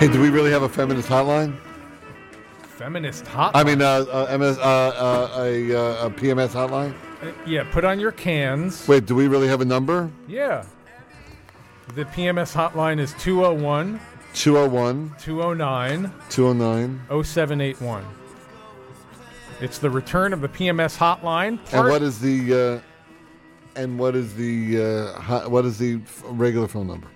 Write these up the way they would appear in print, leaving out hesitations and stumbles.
Hey, do we really have a feminist hotline? Feminist hotline? I mean, a PMS hotline? Yeah, put on your cans. Wait, do we really have a number? Yeah. The PMS hotline is 201 201 209 209. 0781. It's the return of the PMS hotline. And what is the regular phone number?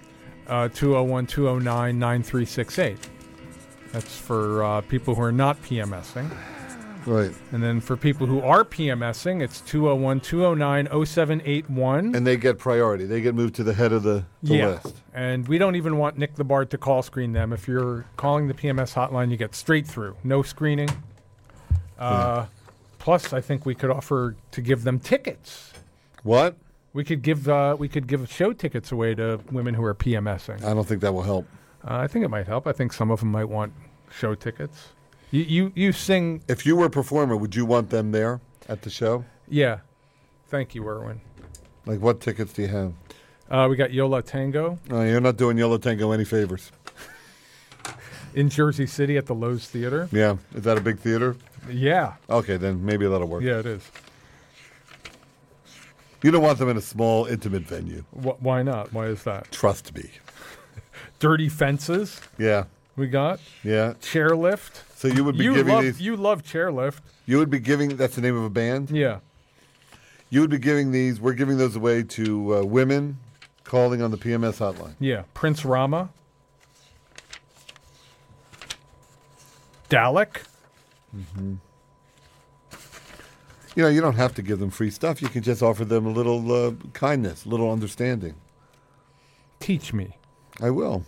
201-209-9368. That's for people who are not PMSing. Right. And then for people who are PMSing, it's 201-209-0781. And they get priority. They get moved to the head of the list. And we don't even want Nick the Bard to call screen them. If you're calling the PMS hotline, you get straight through. No screening. Plus, I think we could offer to give them tickets. What? We could give show tickets away to women who are PMSing. I don't think that will help. I think it might help. I think some of them might want show tickets. You sing. If you were a performer, would you want them there at the show? Yeah. Thank you, Erwin. Like, what tickets do you have? We got Yola Tango. Oh, you're not doing Yola Tango any favors. In Jersey City at the Lowe's Theater. Yeah. Is that a big theater? Yeah. Okay, then maybe that'll work. Yeah, it is. You don't want them in a small, intimate venue. Why not? Why is that? Trust me. Dirty fences. Yeah. We got. Yeah. Chairlift. So you would be giving these. You love Chairlift. You would be giving. That's the name of a band. Yeah. You would be giving these. We're giving those away to women calling on the PMS hotline. Yeah. Prince Rama. Dalek. Mm-hmm. You know, you don't have to give them free stuff. You can just offer them a little kindness, a little understanding. Teach me. I will.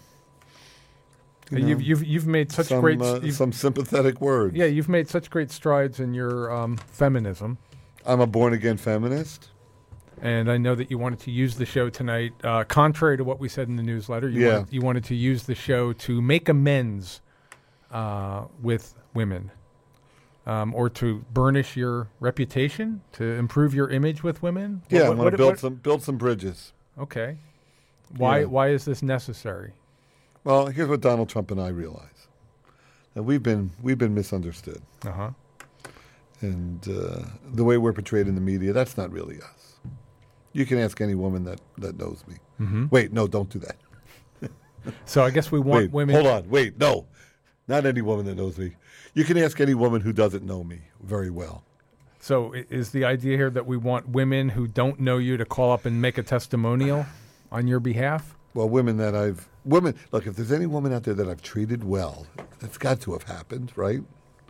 You've made such some sympathetic words. Yeah, you've made such great strides in your feminism. I'm a born-again feminist. And I know that you wanted to use the show tonight, contrary to what we said in the newsletter. You wanted to use the show to make amends with women. Or to burnish your reputation, to improve your image with women? Yeah, I want to build some bridges. Okay. Why is this necessary? Well, here's what Donald Trump and I realize. That we've been misunderstood. Uh-huh. And the way we're portrayed in the media, that's not really us. You can ask any woman that knows me. Mm-hmm. Wait, no, don't do that. So I guess we want women... Hold on, wait, no. Not any woman that knows me. You can ask any woman who doesn't know me very well. So is the idea here that we want women who don't know you to call up and make a testimonial on your behalf? Well, look, if there's any woman out there that I've treated well, that's got to have happened, right?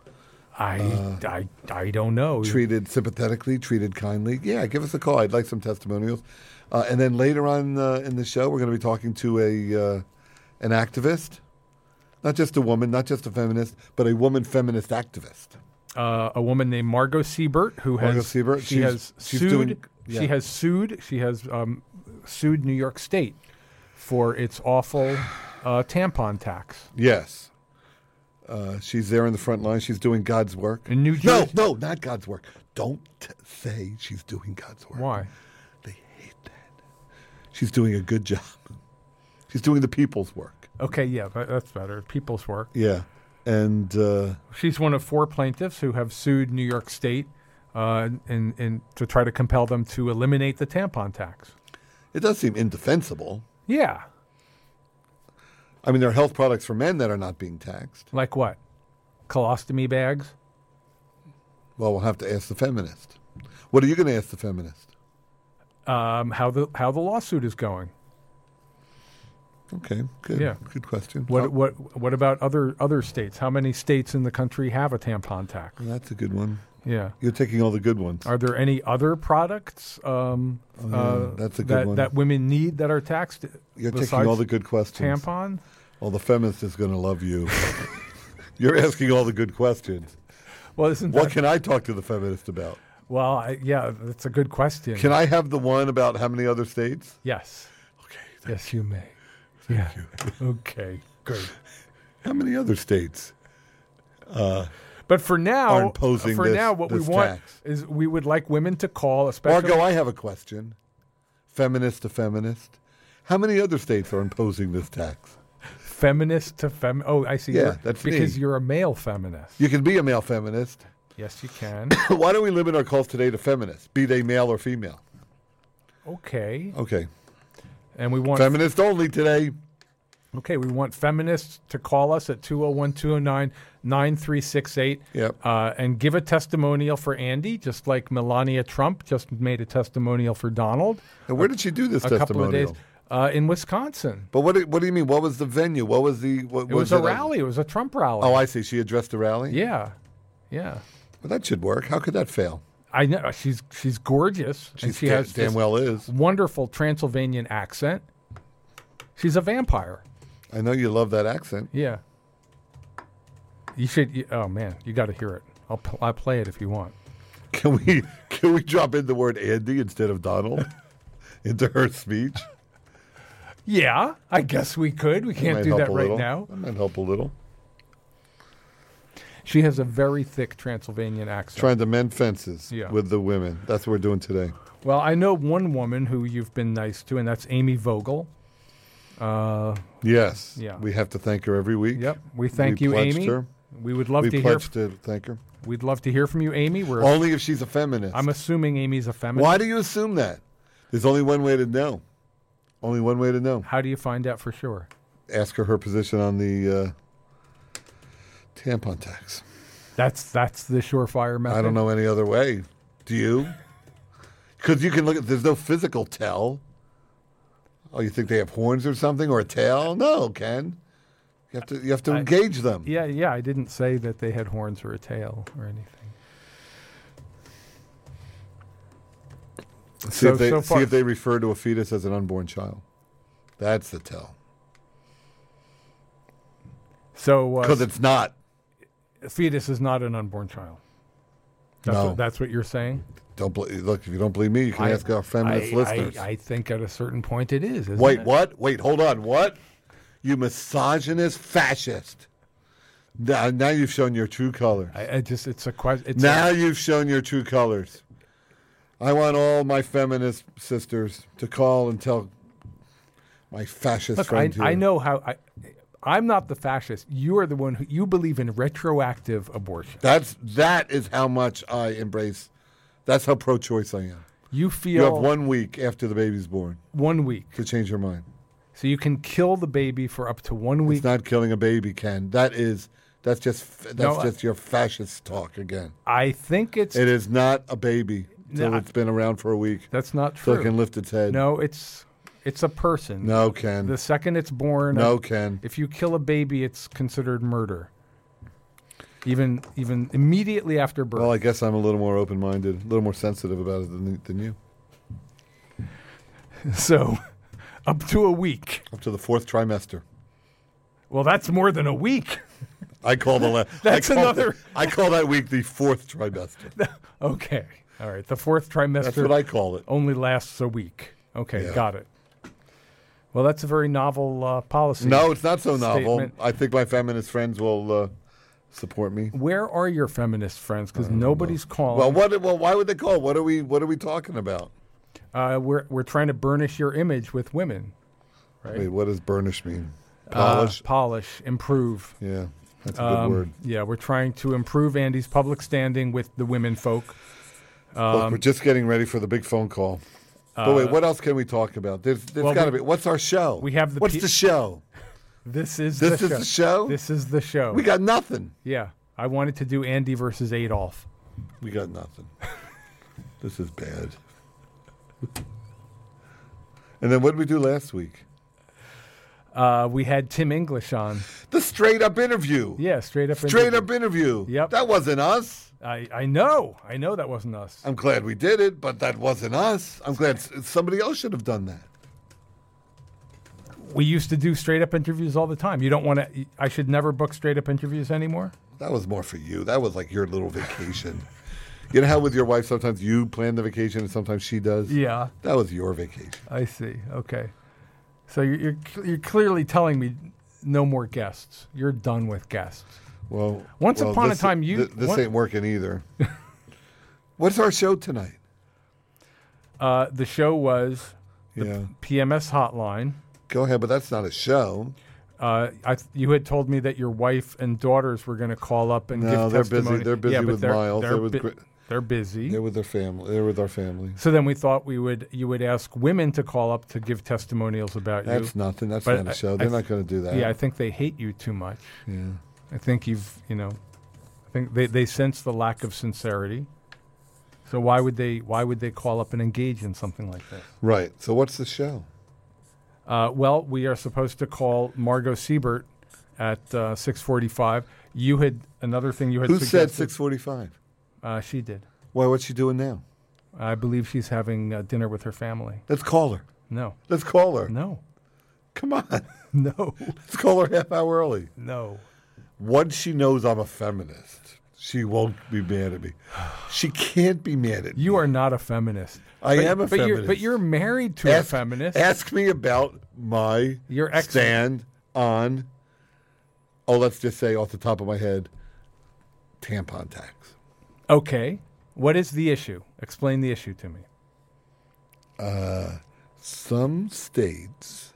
I don't know. Treated sympathetically, treated kindly. Yeah, give us a call. I'd like some testimonials. And then later on in the show, we're going to be talking to an activist. Not just a woman, not just a feminist, but a woman feminist activist. A woman named Margot Siebert, who has sued New York State for its awful tampon tax. Yes. She's there in the front line. She's doing God's work. In New Jersey? No, not God's work. Don't say she's doing God's work. Why? They hate that. She's doing a good job. She's doing the people's work. Okay, yeah, that's better. People's work. Yeah. And she's one of 4 plaintiffs who have sued New York State and to try to compel them to eliminate the tampon tax. It does seem indefensible. Yeah. I mean, there are health products for men that are not being taxed. Like what? Colostomy bags? Well, we'll have to ask the feminist. What are you going to ask the feminist? How the lawsuit is going. Okay, good. Yeah. Good question. What about other states? How many states in the country have a tampon tax? Well, that's a good one. Yeah. You're taking all the good ones. Are there any other products that's a good one. that women need that are taxed? You're taking all the good questions. Tampon? Well, the feminist is going to love you. You're asking all the good questions. Well, what can I talk to the feminist about? Well, that's a good question. Can I have the one about how many other states? Yes. Okay. Yes, you may. Thank you. Okay, good. How many other states? But for now, are imposing what we want tax? is we would like women to call, especially. Margo, I have a question. Feminist to feminist. How many other states are imposing this tax? Feminist to Oh, I see. Yeah, that's because me. you're a male feminist. You can be a male feminist. Yes, you can. Why don't we limit our calls today to feminists, be they male or female? Okay. Okay. And we want Feminist only today. Okay, we want feminists to call us at 201-209-9368 Yep. And give a testimonial for Andy, just like Melania Trump just made a testimonial for Donald. And where did she do this a couple of testimonial? days in Wisconsin. But what do you mean? What was the venue? What was the? What, It was a rally. It was a Trump rally. Oh, I see. She addressed the rally? Yeah. Yeah. Well, that should work. How could that fail? I know. She's gorgeous. and she has damn this well is. wonderful Transylvanian accent. She's a vampire. I know you love that accent. Yeah. You should. Oh man, you got to hear it. I'll play it if you want. Can we drop in the word Andy instead of Donald into her speech? Yeah, I guess we could. We can't do that right now. That might help a little. She has a very thick Transylvanian accent. Trying to mend fences Yeah. with the women. That's what we're doing today. Well, I know one woman who you've been nice to, and that's Amy Vogel. Yes. Yeah. We have to thank her every week. Yep. We thank you, pledged Amy. Her. We would love we to hear. pledged to thank her. We'd love to hear from you, Amy. Only if she's a feminist. I'm assuming Amy's a feminist. Why do you assume that? There's only one way to know. Only one way to know. How do you find out for sure? Ask her position on the tampon tax. That's the surefire method. I don't know any other way. Do you? Because you can look at. There's no physical tell. Oh, you think they have horns or something or a tail? No, Ken. You have to engage them. Yeah. I didn't say that they had horns or a tail or anything. See if they refer to a fetus as an unborn child. That's the tell. So because it's not. A fetus is not an unborn child. That's what you're saying? Look, if you don't believe me, you can ask our feminist listeners. I think at a certain point it is. Wait, what? Wait, hold on. What? You misogynist fascist. Now you've shown your true colors. It's a question. Now you've shown your true colors. I want all my feminist sisters to call and tell my fascist friend here. I know how. I'm not the fascist. You are the one who you believe in retroactive abortion. That is how much I embrace. That's how pro-choice I am. You feel you have 1 week after the baby's born. 1 week to change your mind. So you can kill the baby for up to 1 week. It's not killing a baby, Ken. That's just your fascist talk again. I think it is not a baby until it's been around for a week. That's not true. So it can lift its head. No, it's a person. No, Ken. The second it's born. No, Ken. If you kill a baby, it's considered murder. Even immediately after birth. Well, I guess I'm a little more open-minded, a little more sensitive about it than you. So, up to a week. Up to the 4th trimester. Well, that's more than a week. I call I call that week the 4th trimester. Okay. All right. The 4th trimester. That's what I call it. Only lasts a week. Okay. Yeah. Got it. Well, that's a very novel policy. No, it's not so novel. Statement. I think my feminist friends will support me. Where are your feminist friends? Because nobody's calling. Well, why would they call? What are we talking about? We're trying to burnish your image with women. Right? Wait, what does burnish mean? Polish? Polish, improve. Yeah, that's a good word. Yeah, we're trying to improve Andy's public standing with the women folk. Look, we're just getting ready for the big phone call. But wait, what else can we talk about? There's got to be. What's our show? We have What's the show? This is the show. This is the show. We got nothing. Yeah, I wanted to do Andy versus Adolf. We got nothing. This is bad. And then what did we do last week? We had Tim English on. The straight up interview. Yeah, straight up interview. Yep. That wasn't us. I know that wasn't us. I'm glad we did it, but that wasn't us. I'm glad somebody else should have done that. We used to do straight up interviews all the time. You don't want to. I should never book straight up interviews anymore. That was more for you. That was like your little vacation. You know how with your wife sometimes you plan the vacation and sometimes she does? Yeah. That was your vacation. I see. Okay. So you're clearly telling me no more guests. You're done with guests. Well, once upon a time this ain't working either. What's our show tonight? The show was the PMS hotline. Go ahead, but that's not a show. You had told me that your wife and daughters were going to call up and give testimony. They're busy with Miles. They're busy. They're with their family. They're with our family. So then we thought you would ask women to call up to give testimonials about you. That's nothing. That's not a show. They're not going to do that. Yeah, I think they hate you too much. Yeah. I think I think they sense the lack of sincerity. So why would they call up and engage in something like this? Right. So what's the show? Well, we are supposed to call Margot Siebert at 6:45. You had another thing you had. Who suggested. said 6:45? She did. Why? What's she doing now? I believe she's having dinner with her family. Let's call her. No. Let's call her. No. Come on. No. Let's call her half hour early. No. Once she knows I'm a feminist, she won't be mad at me. She can't be mad at me. You are not a feminist. I am a feminist. But you're married to a feminist. Ask me about my stand on, let's just say off the top of my head, tampon tax. Okay. What is the issue? Explain the issue to me. Some states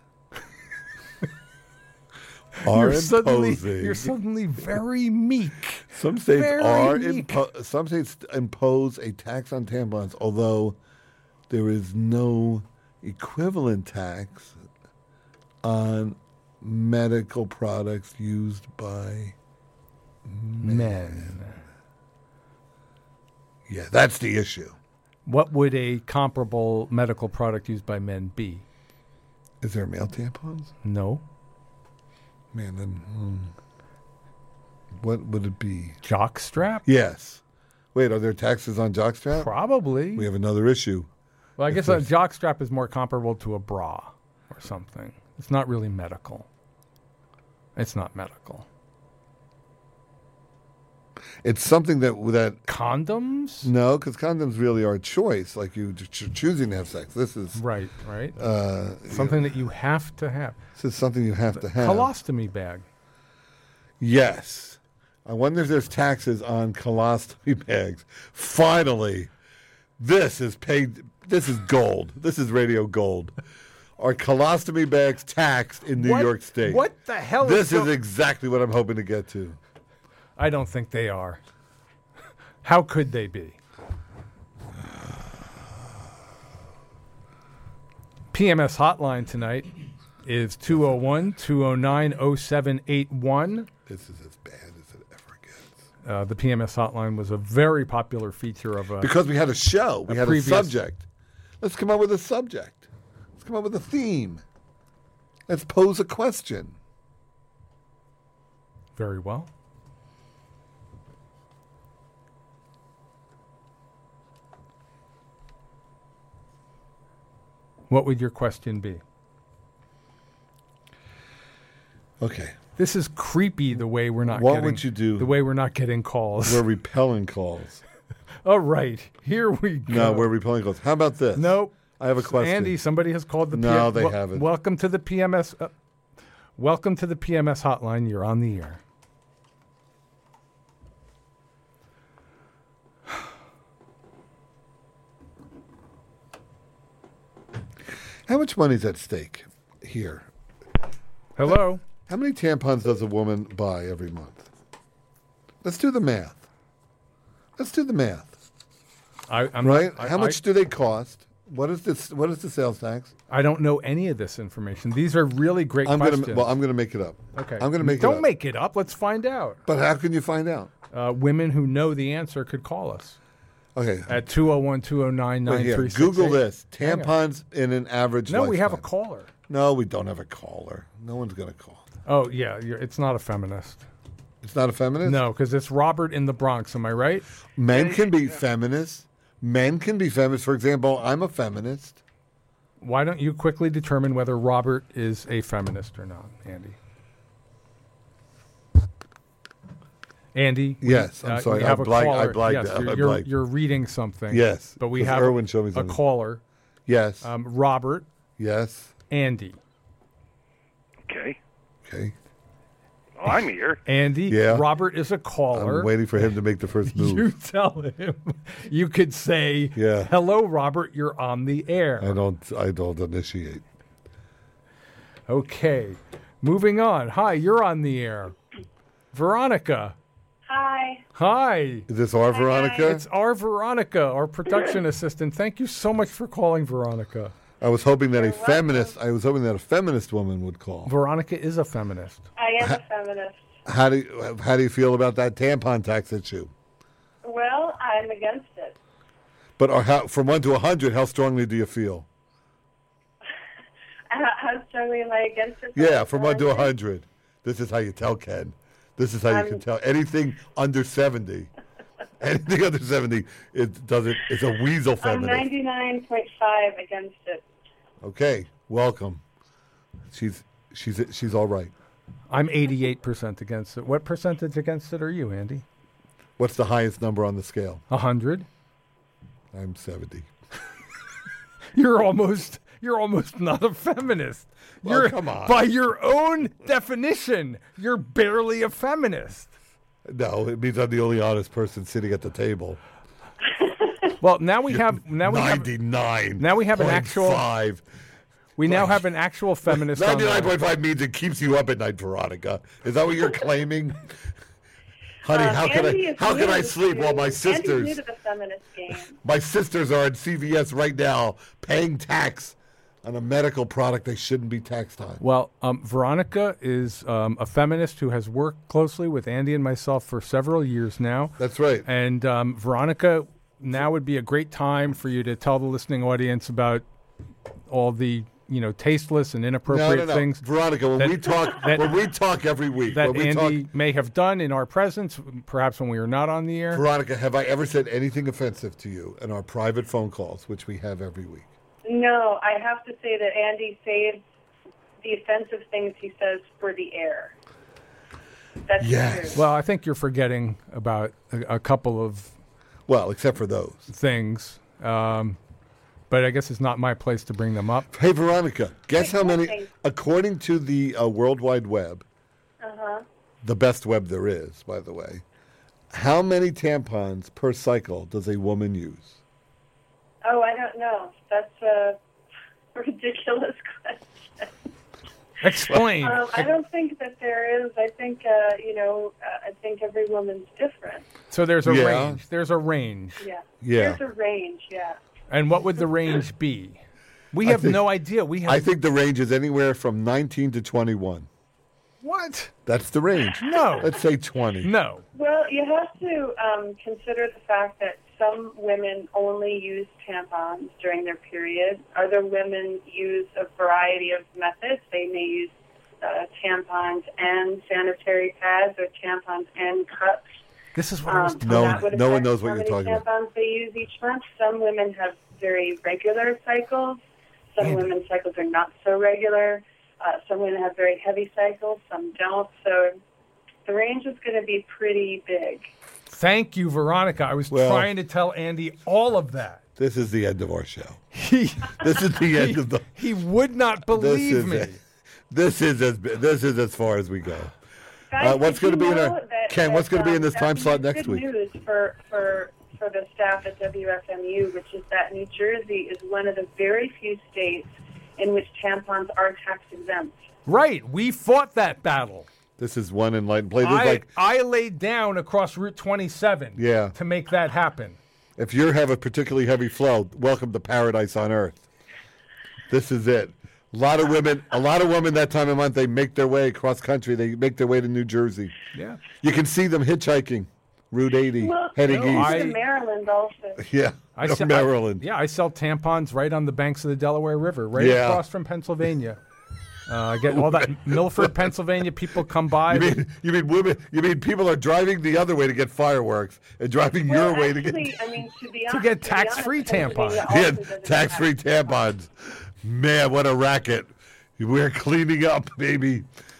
are imposing. You're suddenly very meek. Some states some states impose a tax on tampons, although there is no equivalent tax on medical products used by men. Yeah, that's the issue. What would a comparable medical product used by men be? Is there male tampons? No. Man, then what would it be? Jockstrap? Yes. Wait, are there taxes on jockstrap? Probably. We have another issue. Well, I guess a jockstrap is more comparable to a bra or something. It's not really medical. It's not medical. It's something that condoms? No, because condoms really are a choice. Like you choosing to have sex. This is right. Something that you have to have. This is something you have to have. Colostomy bag. Yes. I wonder if there's taxes on colostomy bags. Finally, this is paid. This is gold. This is radio gold. Are colostomy bags taxed in New York State? What the hell? This is exactly what I'm hoping to get to. I don't think they are. How could they be? PMS hotline tonight is 201-209-0781. This is as bad as it ever gets. The PMS hotline was a very popular feature of because we had a show. We had a subject. Let's come up with a subject. Let's come up with a theme. Let's pose a question. Very well. What would your question be? Okay. This is creepy the way we're not What would you do? The way we're not getting calls. We're repelling calls. All right. Here we go. No, we're repelling calls. How about this? Nope. I have a question. Andy, somebody has called the No, they haven't. Welcome to the PMS. Welcome to the PMS hotline. You're on the air. How much money is at stake here? Hello? How many tampons does a woman buy every month? Let's do the math. How much do they cost? What is this? What is the sales tax? I don't know any of this information. These are really great questions. I'm going to make it up. Okay. I'm going to make it up. Don't make it up. Let's find out. But how can you find out? Women who know the answer could call us. Okay. At 201-209-9368. Google this. Tampons in an average lifespan. We have a caller. No, we don't have a caller. No one's going to call. Oh, yeah. It's not a feminist. It's not a feminist? No, because it's Robert in the Bronx. Am I right? Men can be feminists. Men can be feminists. For example, I'm a feminist. Why don't you quickly determine whether Robert is a feminist or not, Andy? Andy? Yes, I'm sorry. We have a caller. Yes, you're reading something. Yes. But we have Erwin showed me something. A caller. Yes. Robert. Yes. Andy. Okay. Oh, I'm here. Andy. Yeah. Robert is a caller. I'm waiting for him to make the first move. You tell him. You could say, "Hello, Robert. You're on the air." I don't initiate. Okay. Moving on. Hi, you're on the air. Veronica. Hi. Hi. Is this our Veronica? It's our Veronica, our production assistant. Thank you so much for calling, Veronica. I was hoping that a feminist woman would call. Veronica is a feminist. I am a feminist. How do you feel about that tampon tax issue? Well, I'm against it. But from 1 to 100, how strongly do you feel? How strongly am I against it? Yeah, from 1 to 100. This is how you tell, Ken. This is how you can tell. Anything under 70. Anything under 70, it's a weasel feminist. I'm 99.5 against it. Okay, welcome. She's all right. I'm 88% against it. What percentage against it are you, Andy? What's the highest number on the scale? 100. I'm 70. You're almost not a feminist. Well, come on. By your own definition, you're barely a feminist. No, it means I'm the only honest person sitting at the table. Well, now we have 99. Now we have an actual 5. We now have an actual feminist. 99.5 means it keeps you up at night, Veronica. Is that what you're claiming? Honey, how can I sleep while my sisters? Andy's new to the feminist game. My sisters are at CVS right now paying tax on a medical product they shouldn't be taxed on. Well, Veronica is a feminist who has worked closely with Andy and myself for several years now. That's right. And Veronica, now would be a great time for you to tell the listening audience about all the tasteless and inappropriate things. Veronica, when we talk every week, that Andy may have done in our presence, perhaps when we were not on the air. Veronica, have I ever said anything offensive to you in our private phone calls, which we have every week? No, I have to say that Andy saves the offensive things he says for the air. That's true. Well, I think you're forgetting about a couple of except for those things. But I guess it's not my place to bring them up. Hey, Veronica, guess how many, according to the World Wide Web, the best web there is, by the way, how many tampons per cycle does a woman use? Oh, I don't know. That's a ridiculous question. Explain. I don't think that there is. I think, I think every woman's different. So there's a range. There's a range. Yeah. Yeah. There's a range, yeah. And what would the range be? We have no idea. I think the range is anywhere from 19 to 21. What? That's the range. No. Let's say 20. No. Well, you have to consider the fact that some women only use tampons during their period. Other women use a variety of methods. They may use tampons and sanitary pads or tampons and cups. This is what I was talking about. No one knows what you're talking about. How many tampons they use each month. Some women have very regular cycles. Some women's cycles are not so regular. Some women have very heavy cycles. Some don't. So the range is going to be pretty big. Thank you, Veronica. I was trying to tell Andy all of that. This is the end of our show. This is the end of the... He would not believe me. This is as far as we go. Guys, what's going to be in our... Ken, what's going to be in this time slot next week? Good news for the staff at WFMU, which is that New Jersey is one of the very few states in which tampons are tax exempt. Right. We fought that battle. This is one enlightened place. I laid down across Route 27 to make that happen. If you have a particularly heavy flow, welcome to paradise on earth. This is it. A lot of women that time of month, they make their way across country. They make their way to New Jersey. Yeah. You can see them hitchhiking Route 80, heading east. To Maryland also. Yeah, Maryland. I sell tampons right on the banks of the Delaware River, right across from Pennsylvania. I get all that Milford, Pennsylvania people come by. You mean women? You mean people are driving the other way to get fireworks and driving your way to get to get tax-free tampons? Yeah, tax-free tampons. Man, what a racket! We're cleaning up, baby.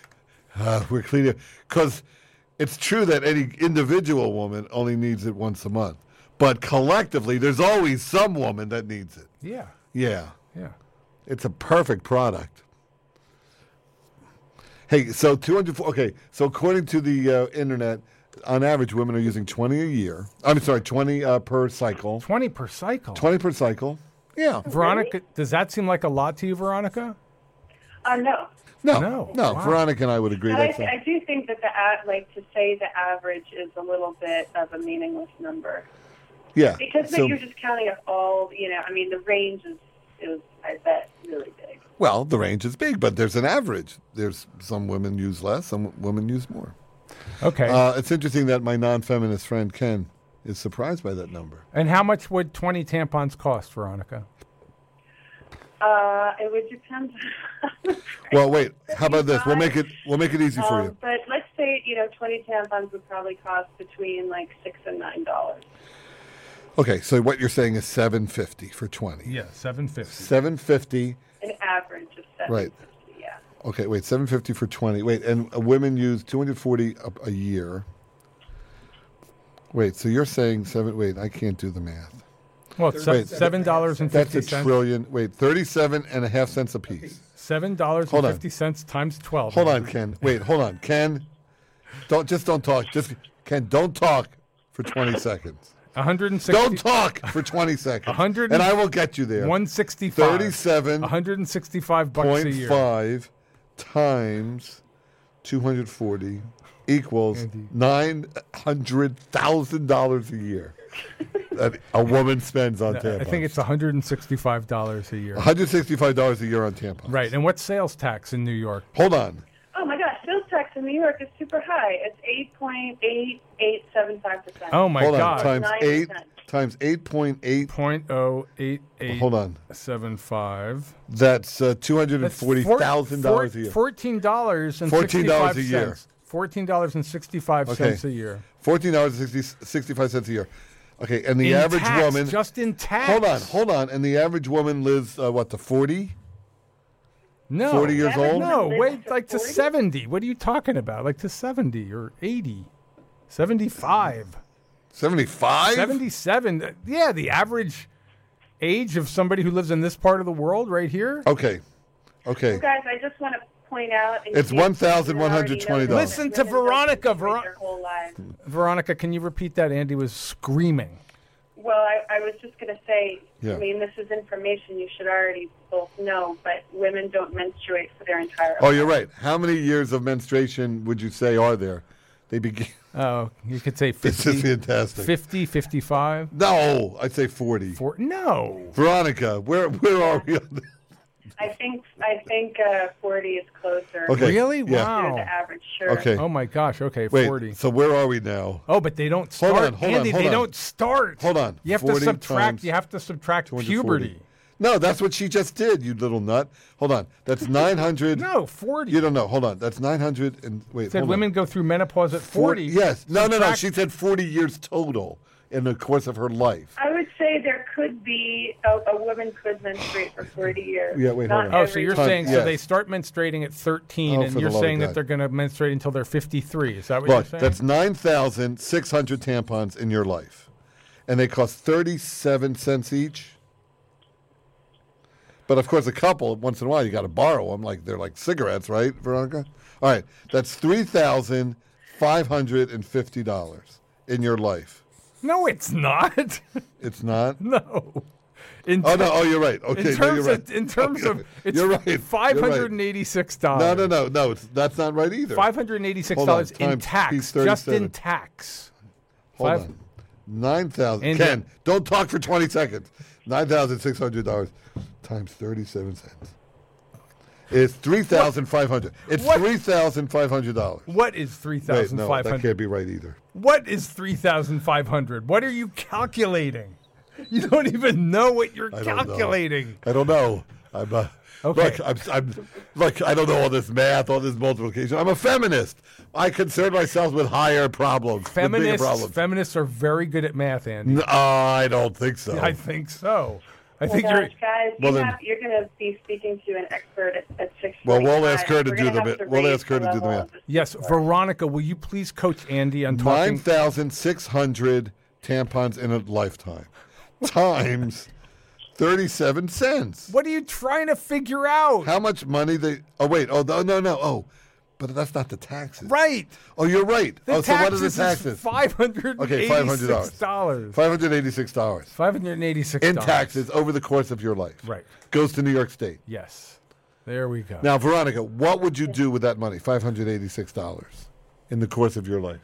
We're cleaning up because it's true that any individual woman only needs it once a month, but collectively, there's always some woman that needs it. Yeah. Yeah. Yeah. It's a perfect product. Hey, so 200. Okay, so according to the internet, on average, women are using 20 a year. I'm sorry, 20 per cycle. 20 per cycle. 20 per cycle. Yeah. Veronica, does that seem like a lot to you, Veronica? No. No. Wow. Veronica and I would agree. But That's I do think that to say the average is a little bit of a meaningless number. yeah. Because then you're just counting up all, the range is, I bet, really big. Well, the range is big, but there's an average. There's some women use less, some women use more. Okay. It's interesting that my non-feminist friend Ken is surprised by that number. And how much would 20 tampons cost, Veronica? It would depend. Well, wait. How about this? We'll make it easy for you. But let's say 20 tampons would probably cost between like $6 and $9. Okay, so what you're saying is $7.50 for 20. Yeah, $7.50. $7.50. An average of $7.50. Right. Yeah. Okay, wait. $7.50 for 20. Wait, and women use 240 a year. Wait, so you're saying Wait, I can't do the math. Well, it's $7.50. That's a trillion. Wait, 37.5 cents a piece. $7.50 times 12. Hold on, Ken. Wait, hold on, Ken. Don't talk. Ken, don't talk for 20 seconds. 160. Don't talk for 20 seconds. 100. And I will get you there. 165. 37. $165 a year. 0.5 times 240 equals $900,000 a year that a woman spends on tampons. I think it's $165 a year. $165 a year on tampons. Right. And what's sales tax in New York? Hold on. Oh my gosh, sales tax in New York is super high. It's 8.8875%. Oh my Hold God. on. 9%. Times 8.8. 0.08875. Hold on. That's $240,000 a year. $14.65 a year. $14.65 a year. $14.65 a year. Okay, and the In average tax, woman. just in tax. Hold on. And the average woman lives, to 40? No. 40 years old? No, wait, to like to 40? 70. What are you talking about? Like to 70 or 80. 75. 75? 77. Yeah, the average age of somebody who lives in this part of the world right here. Okay. Well, guys, I just want to point out. It's $1,120. Listen to Veronica. Their whole lives. Veronica, can you repeat that? Andy was screaming. Well, I was just going to say, Yeah. I mean, this is information you should already both know, but women don't menstruate for their entire life. Oh, you're right. How many years of menstruation would you say are there? They begin. Oh, you could say 50. This is fantastic. 50, 55. No, I'd say 40. No. Veronica, where are we on this? I think 40 is closer. Okay. Really? Yeah. Wow. To the average, sure. Okay. Oh my gosh. Okay, Wait, 40. so where are we now? Oh, but they don't start. Andy, they don't start. Hold on. You have to 40 subtract. times You have to subtract 240. puberty. No, that's what she just did, you little nut. Hold on. That's 900. No, 40. You don't know. Hold on. That's 900 and wait. Said hold women on. go through menopause at 40. Yes. No. Subtract- She said 40 years total in the course of her life. I would say there could be a woman could menstruate for 40 years. Yeah, wait, Not hold on. Oh, so you're every- saying Yes. so they start menstruating at 13, Oh, and for you're the love saying of that God. they're going to menstruate until they're 53. Is that what Look, you're saying? that's 9,600 tampons in your life, and they cost 37 cents each. But of course, a couple once in a while you got to borrow them, like they're like cigarettes, right, Veronica? All right, that's $3,550 in your life. No, it's not. It's not. No. Oh, you're right. Okay, in you're right. terms of, it's You're right. $586. No. That's not right either. $586 Hold on, in times tax, piece just in 37. tax. Hold Five- on. 9,000. And Ken, don't talk for 20 seconds. $9,600 times 37 cents. It's $3,500. It's What? $3,500. What is Wait, no, that $3,500? can't be right either. What is $3,500? What are you calculating? You don't even know what you're I don't know. calculating. I don't know. I'm Okay. Look, I don't know all this math, all this multiplication. I'm a feminist. I concern myself with higher problems, with bigger problems. Feminists are very good at math, Andy. I don't think so. I think so. I Well, think gosh, guys, Well, then- you're going to be speaking to an expert at 6:45. Well, we'll ask her to We're do gonna the have bit. to We'll raise ask her to do the level math. of this yes, discourse. Veronica, will you please coach Andy on talking? 9,600 tampons in a lifetime times 37 cents. What are you trying to figure out? How much money they? Oh wait. Oh no. Oh, but that's not the taxes. Right. Oh, you're right. The So what are the taxes taxes? is $586. Okay, $500. $586 $586 in taxes over the course of your life. Right. Goes to New York State. Yes. There we go. Now, Veronica, what would you do with that money, $586, in the course of your life?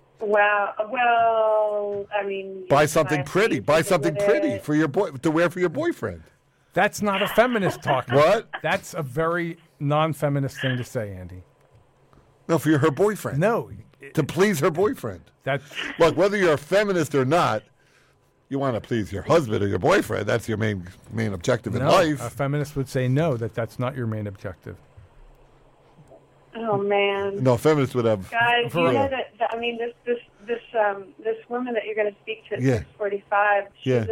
Well, I mean, buy something pretty. Buy something pretty for your boy to wear for your boyfriend. That's not a feminist talking. What? That's a very non-feminist thing to say, Andy. No, for her boyfriend. No. To please her boyfriend. Look, whether you're a feminist or not, you want to please your husband or your boyfriend. That's your main objective in life. A feminist would say no, that's not your main objective. Oh man. No, feminists would have. Guys, you know that. I mean, this woman that you're going to speak to at 6:45. She's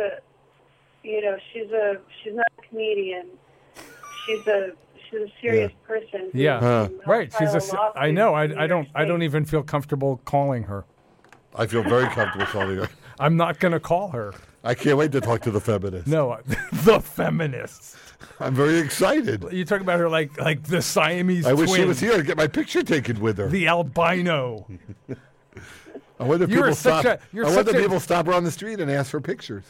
she's not a comedian. She's a serious person. Yeah, right. I know. I don't even feel comfortable calling her. I feel very comfortable calling her. I'm not going to call her. I can't wait to talk to the feminists. No, the feminists. I'm very excited. You talk about her like the Siamese twins. I wish twins. she was here to get my picture taken with her. The albino. I wonder if people stop her on the street and ask for pictures.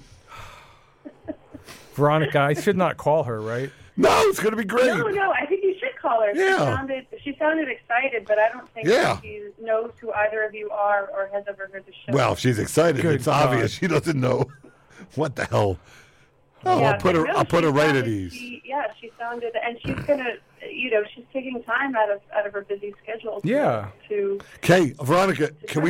Veronica, I should not call her, right? No, it's going to be great. No, I think you should call her. Yeah. She sounded excited, but I don't think she knows who either of you are or has ever heard the show. Well, she's excited. It's obvious she doesn't know. What the hell? Oh, yeah, I'll put her right at ease. She sounded, and she's gonna, she's taking time out of her busy schedule. Okay, Veronica, can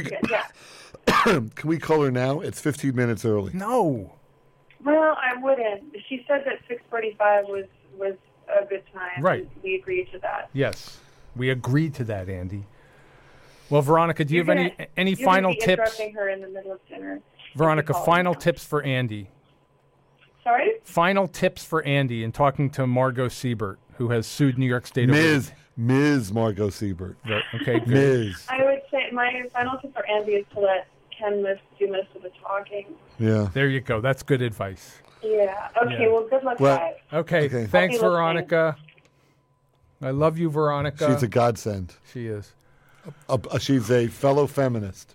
we call her now? It's 15 minutes early. No. Well, I wouldn't. She said that 6:45 was a good time. Right. We agreed to that. Yes, we agreed to that, Andy. Well, Veronica, do you have any final tips? Interrupting her in the middle of dinner. Veronica, final tips for Andy. Sorry? Final tips for Andy in talking to Margot Siebert, who has sued New York State. Ms. Margot Siebert. Right. Okay, good. Ms. I would say my final tip for Andy is to let Ken do most of the talking. Yeah. There you go. That's good advice. Yeah. Okay, well, good luck, guys. Okay. Thanks, Veronica. I love you, Veronica. She's a godsend. She is. She's a fellow feminist.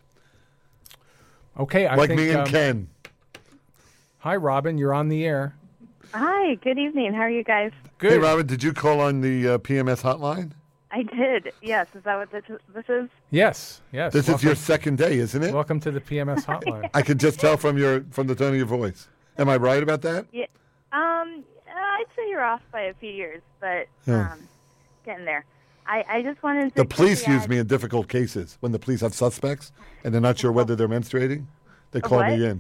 Okay, I think... Like me and Ken. Hi, Robin. You're on the air. Hi. Good evening. How are you guys? Good. Hey, Robin, did you call on the PMS hotline? I did. Yes. Is that what this is? Yes. This is your second day, isn't it? Welcome to the PMS hotline. I can just tell from the tone of your voice. Am I right about that? Yeah. I'd say you're off by a few years, but getting there. I just wanted to... The police use me in difficult cases. When the police have suspects and they're not sure whether they're menstruating, they call me in.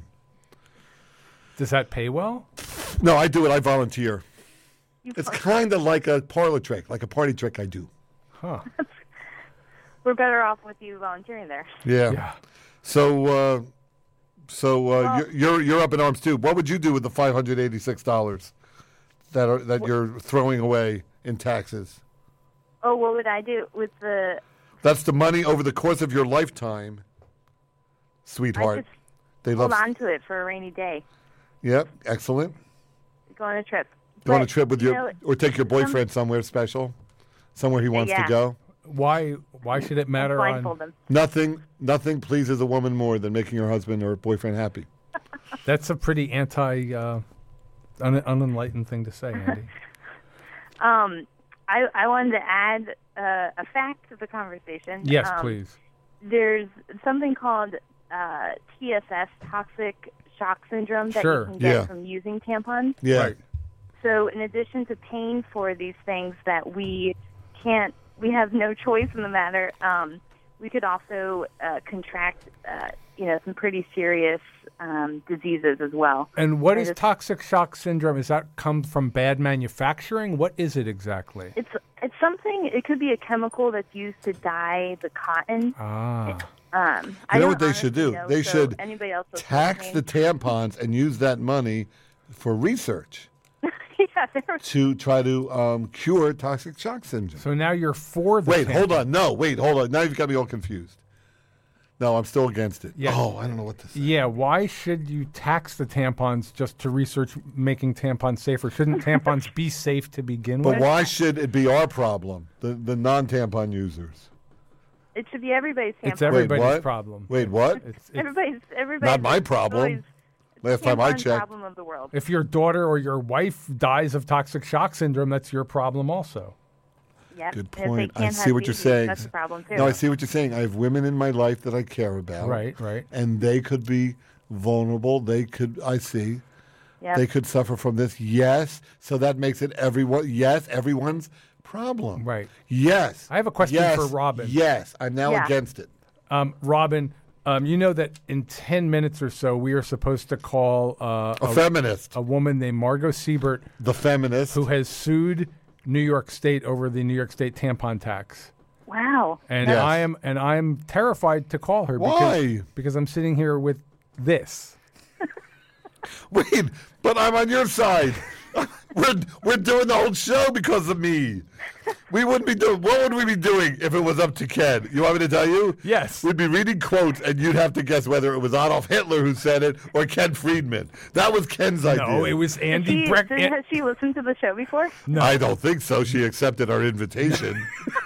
Does that pay well? No, I do it. I volunteer. It's kind of like a parlor trick, like a party trick I do. Huh. We're better off with you volunteering there. Yeah. So you're up in arms too. What would you do with the $586 that you're throwing away in taxes? Oh, what would I do with the... That's the money over the course of your lifetime, sweetheart. Hold on to it for a rainy day. Yep, excellent. Go on a trip. Go on a trip with or take your boyfriend somewhere special, somewhere he wants to go. Why should it matter? Blindfold him. Nothing pleases a woman more than making her husband or boyfriend happy. That's a pretty unenlightened thing to say, Andy. I wanted to add a fact to the conversation. Yes, please. There's something called TSS, toxic shock syndrome, that you can get from using tampons. Yeah. Right. So in addition to paying for these things that we have no choice in the matter, we could also contract, some pretty serious diseases as well. And what is toxic shock syndrome? Is that come from bad manufacturing? What is it exactly? It's something. It could be a chemical that's used to dye the cotton. You know what they should do? They should tax the tampons and use that money for research. To try to cure toxic shock syndrome. So now you're for the Wait, hold on. No, wait, hold on. Now you've got me all confused. No, I'm still against it. Yeah. Oh, I don't know what to say. Yeah, why should you tax the tampons just to research making tampons safer? Shouldn't tampons be safe to begin with? But why should it be our problem, the non-tampon users? It should be everybody's tampon. It's everybody's problem. Wait, what? Everybody's not my problem. Last time I tampon checked. problem of the world. If your daughter or your wife dies of toxic shock syndrome, that's your problem also. Yep. Good If they point. I can't see have what you're babies, saying. That's a problem too. No, I see what you're saying. I have women in my life that I care about. Right. And they could be vulnerable. I see. Yep. They could suffer from this. Yes. So that makes it everyone's problem. Right. Yes. I have a question Yes. for Robin. Yes. I'm now Yeah. against it. Robin, you know that in 10 minutes or so, we are supposed to call A feminist. a woman named Margot Siebert, The feminist. who has sued New York State over the New York State tampon tax. Wow. And Yes. I'm terrified to call her. Why? Because I'm sitting here with this. Wait, but I'm on your side. We're doing the whole show because of me. What would we be doing if it was up to Ken? You want me to tell you? Yes. We'd be reading quotes, and you'd have to guess whether it was Adolf Hitler who said it or Ken Friedman. That was Ken's idea. No, it was Andy Breck. Has she listened to the show before? No. I don't think so. She accepted our invitation.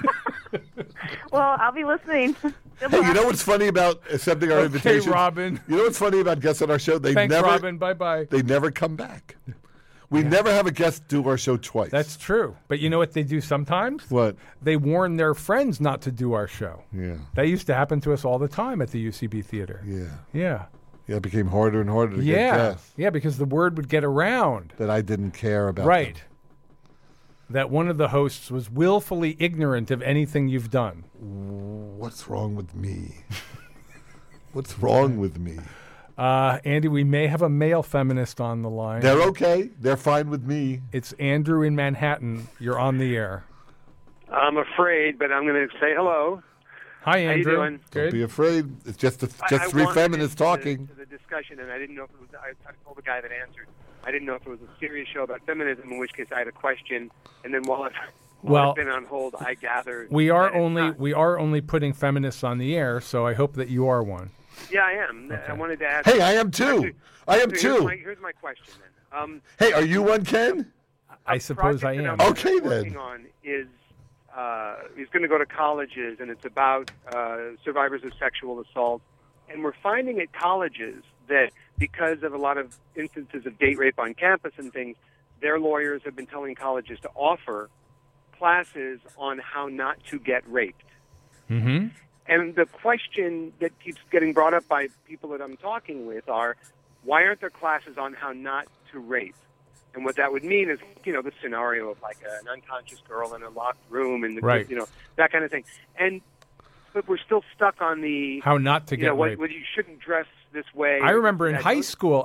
Well, I'll be listening. Good Hey, you luck. know what's funny about accepting our Okay, invitation? Robin. You know what's funny about guests on our show? Thanks, Robin. Bye-bye. They never come back. We never have a guest do our show twice. That's true. But you know what they do sometimes? what? They warn their friends not to do our show. Yeah. That used to happen to us all the time at the UCB Theater. Yeah. Yeah. Yeah, it became harder and harder to get Yeah. guests. Yeah, because the word would get around. That I didn't care about. Right. them. That one of the hosts was willfully ignorant of anything you've done. What's wrong with me? What's wrong with me? Andy, we may have a male feminist on the line. They're okay. They're fine with me. It's Andrew in Manhattan. You're on the air. I'm afraid, but I'm going to say hello. Hi, How you Andrew. doing? Don't Good. be afraid. It's just I three wanted feminists to- talking. To the discussion, and I didn't know if it was. I told the guy that answered. I didn't know if it was a serious show about feminism, in which case I had a question. And then while Well, I've been on hold, I gathered We are that it's only not. we are only putting feminists on the air, so I hope that you are one. Yeah, I am. I wanted to ask. Hey, I am too. Actually, I am so too. Here's my question then. Hey, are you one, Ken? I suppose I project that am. I'm Okay, then. working on is he's going to go to colleges, and it's about survivors of sexual assault. And we're finding at colleges that because of a lot of instances of date rape on campus and things, their lawyers have been telling colleges to offer classes on how not to get raped. Mm-hmm. And the question that keeps getting brought up by people that I'm talking with are, why aren't there classes on how not to rape? And what that would mean is, the scenario of like an unconscious girl in a locked room and, Right. that kind of thing. But we're still stuck on the, How not to get raped. what you shouldn't dress this way. I remember in high school.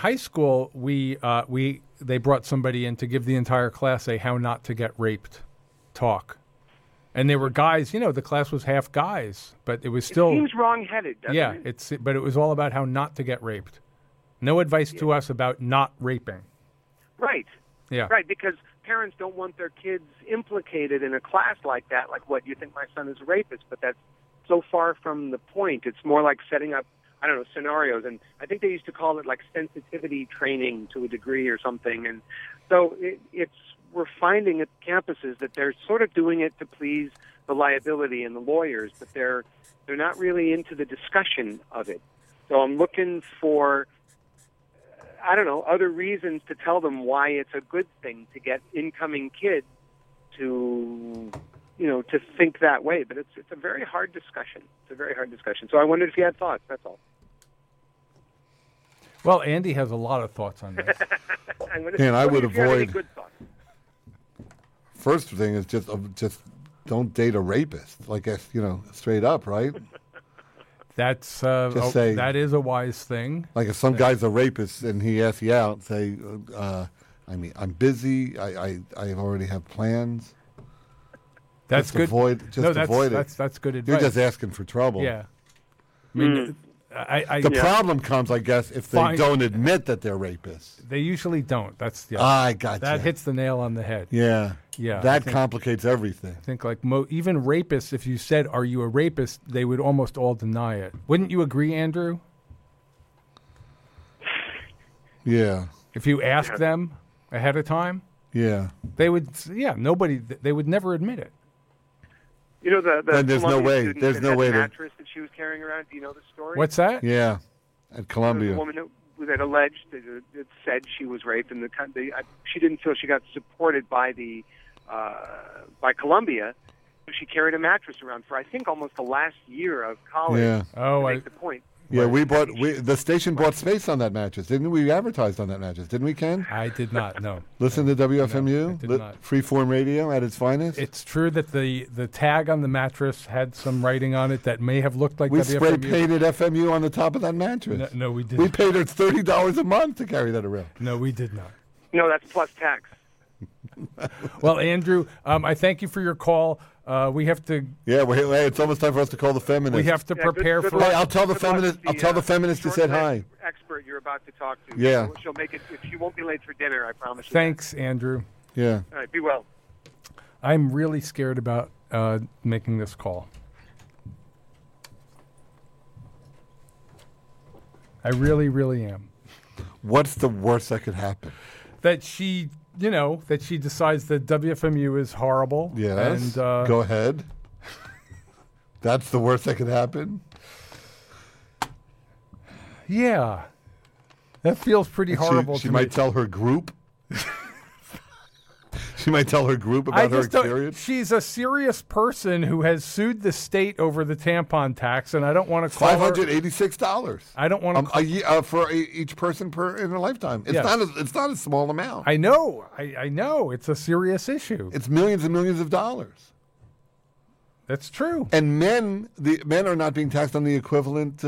They brought somebody in to give the entire class a "How Not to Get Raped" talk, and they were guys. The class was half guys, but it was still It seems wrong-headed, doesn't it? But it was all about how not to get raped. No advice to us about not raping. Right. Yeah. Right, because parents don't want their kids implicated in a class like that. Like, what, you think my son is a rapist? But that's so far from the point. It's more like setting up, scenarios. And I think they used to call it like sensitivity training to a degree or something. And so we're finding at campuses that they're sort of doing it to please the liability and the lawyers, but they're not really into the discussion of it. So I'm looking for other reasons to tell them why it's a good thing to get incoming kids to, to think that way. But it's a very hard discussion. It's a very hard discussion. So I wondered if you had thoughts. That's all. Well, Andy has a lot of thoughts on this. And I would if you have any avoid. good thoughts. First thing is just don't date a rapist. Like, straight up, right? That's say- that is a wise thing. Like if some guy's a rapist and he asks you out, say, I'm busy. I already have plans. That's Just good. avoid it. That's good advice. You're just asking for trouble. Yeah. I mean, The problem comes, I guess, if they Fine. don't admit that they're rapists. They usually don't. That's the I got that hits the nail on the head. Yeah. Yeah, I That think- complicates everything. I think like even rapists, if you said, "Are you a rapist?" they would almost all deny it. Wouldn't you agree, Andrew? Yeah. If you asked them ahead of time, Yeah. they would. Yeah, nobody. They would never admit it. The Then there's no Columbia way. student There's that no had way the to- mattress that she was carrying around. Do you know the story? What's that? Yeah. At There was Columbia. a woman that alleged, that said she was raped, and she didn't feel she got supported by by Columbia. So she carried a mattress around for, I think, almost the last year of college. Yeah. To make the point. Yeah, the station bought space on that mattress, didn't we? We advertised on that mattress, didn't we, Ken? I did not, no. Listen to WFMU? No, I did not. Freeform radio at its finest? It's true that the tag on the mattress had some writing on it that may have looked like We WFMU. spray painted FMU on the top of that mattress. No, we didn't. We paid her $30 a month to carry that around. No, we did not. No, that's plus tax. Well, Andrew, I thank you for your call. We have to. Yeah, it's almost time for us to call the feminist. We have to prepare good for. luck. Hey, I'll tell the Good luck feminist. with I'll tell the feminist to say hi. Expert you're about to talk to. Yeah. She'll make it. She won't be late for dinner. I promise you. Thanks, Andrew. Yeah. All right. Be well. I'm really scared about making this call. I really, really am. What's the worst that could happen? That she, that she decides that WFMU is horrible. Yes. And go ahead. That's the worst that could happen. Yeah. That feels pretty horrible. She might tell her group. She might tell her group about her experience. She's a serious person who has sued the state over the tampon tax, and I don't want to call her. $586. I don't want to for each person in a lifetime. It's Yes. it's not a small amount. I know. I know. It's a serious issue. It's millions and millions of dollars. That's true. And the men are not being taxed on the equivalent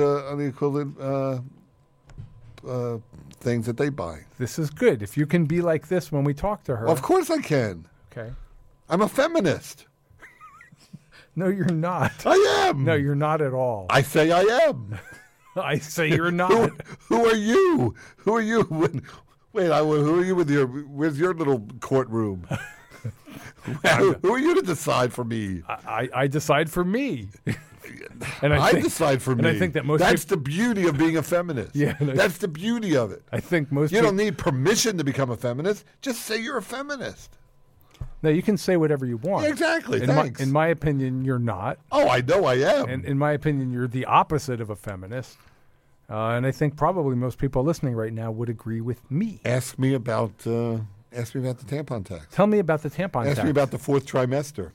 things that they buy. This is good. If you can be like this when we talk to her. Well, of course I can. Okay. I'm a feminist. No, you're not. I am. No, you're not at all. I say I am. I say you're not. Who are you? Who are you? Who are you with where's your little courtroom? Who are you to decide for me? I decide for me. And I decide for me. And I think that that's the beauty of being a feminist. Yeah, that's the beauty of it. I think most you don't need permission to become a feminist. Just say you're a feminist. No, you can say whatever you want. Yeah, exactly. Thanks. In my opinion, you're not. Oh, I know I am. And in my opinion, you're the opposite of a feminist. And I think probably most people listening right now would agree with me. Ask me about the tampon tax. Tell me about the tampon tax. Ask me about the fourth trimester.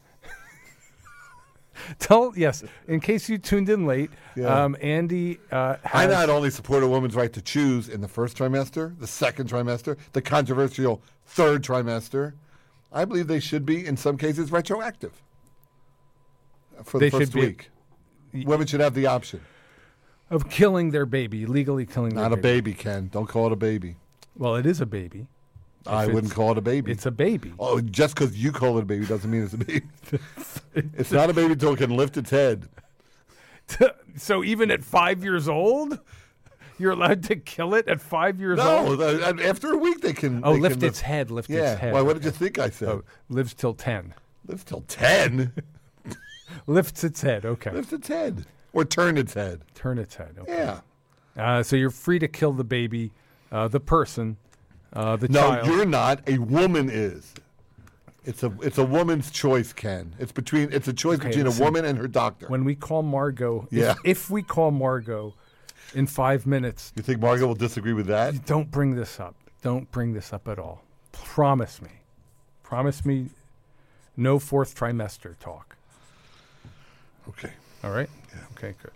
Yes, in case you tuned in late, Andy I not only support a woman's right to choose in the first trimester, the second trimester, the controversial third trimester. I believe they should be, in some cases, retroactive for the first week. Women should have the option. Of killing their baby, legally killing their baby. Not a baby, Ken. Don't call it a baby. Well, it is a baby. I wouldn't call it a baby. It's a baby. Oh, just because you call it a baby doesn't mean it's a baby. It's not a baby until it can lift its head. So even at 5 years old, you're allowed to kill it at 5 years old? No, after a week they can. Oh, lift its head, its head. Why, what did you think I said? Lives till 10. Lives till 10? Lifts its head, okay. Lifts its head. Or turn its head. Turn its head, okay. Yeah. So you're free to kill the baby, the person, the No, child. you're not. A woman is. It's a woman's choice, Ken. It's a choice between a woman and her doctor. When we call Margot, if we call Margot in 5 minutes. You think Margot will disagree with that? Don't bring this up. Don't bring this up at all. Promise me. Promise me no fourth trimester talk. Okay. All right? Yeah. Okay, good.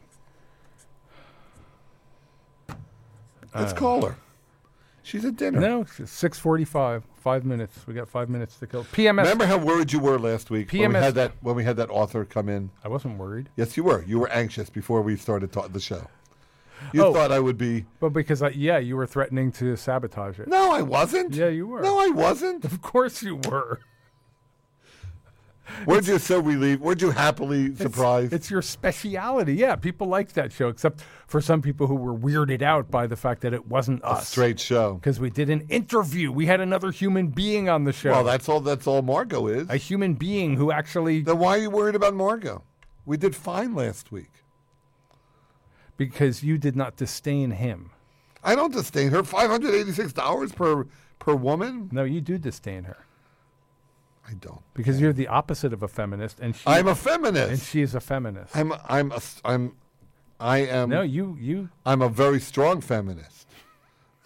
Let's call her. She's at dinner. No, 6:45. 5 minutes. We got 5 minutes to kill. PMS. Remember how worried you were last week PMS. when we had that author come in? I wasn't worried. Yes, you were. You were anxious before we started the show. You thought I would be. But because, you were threatening to sabotage it. No, I wasn't. Yeah, you were. No, I wasn't. Of course you were. Weren't you so relieved? Weren't you happily surprised? It's your speciality. Yeah, people like that show, except for some people who were weirded out by the fact that it wasn't us. A straight show. Because we did an interview. We had another human being on the show. Well, that's all Margot is. A human being who actually... Then why are you worried about Margot? We did fine last week. Because you did not disdain him. I don't disdain her. $586 per woman? No, you do disdain her. I don't. Because you're the opposite of a feminist, and I'm a feminist, and she is a feminist. I am. No, you. I'm a very strong feminist.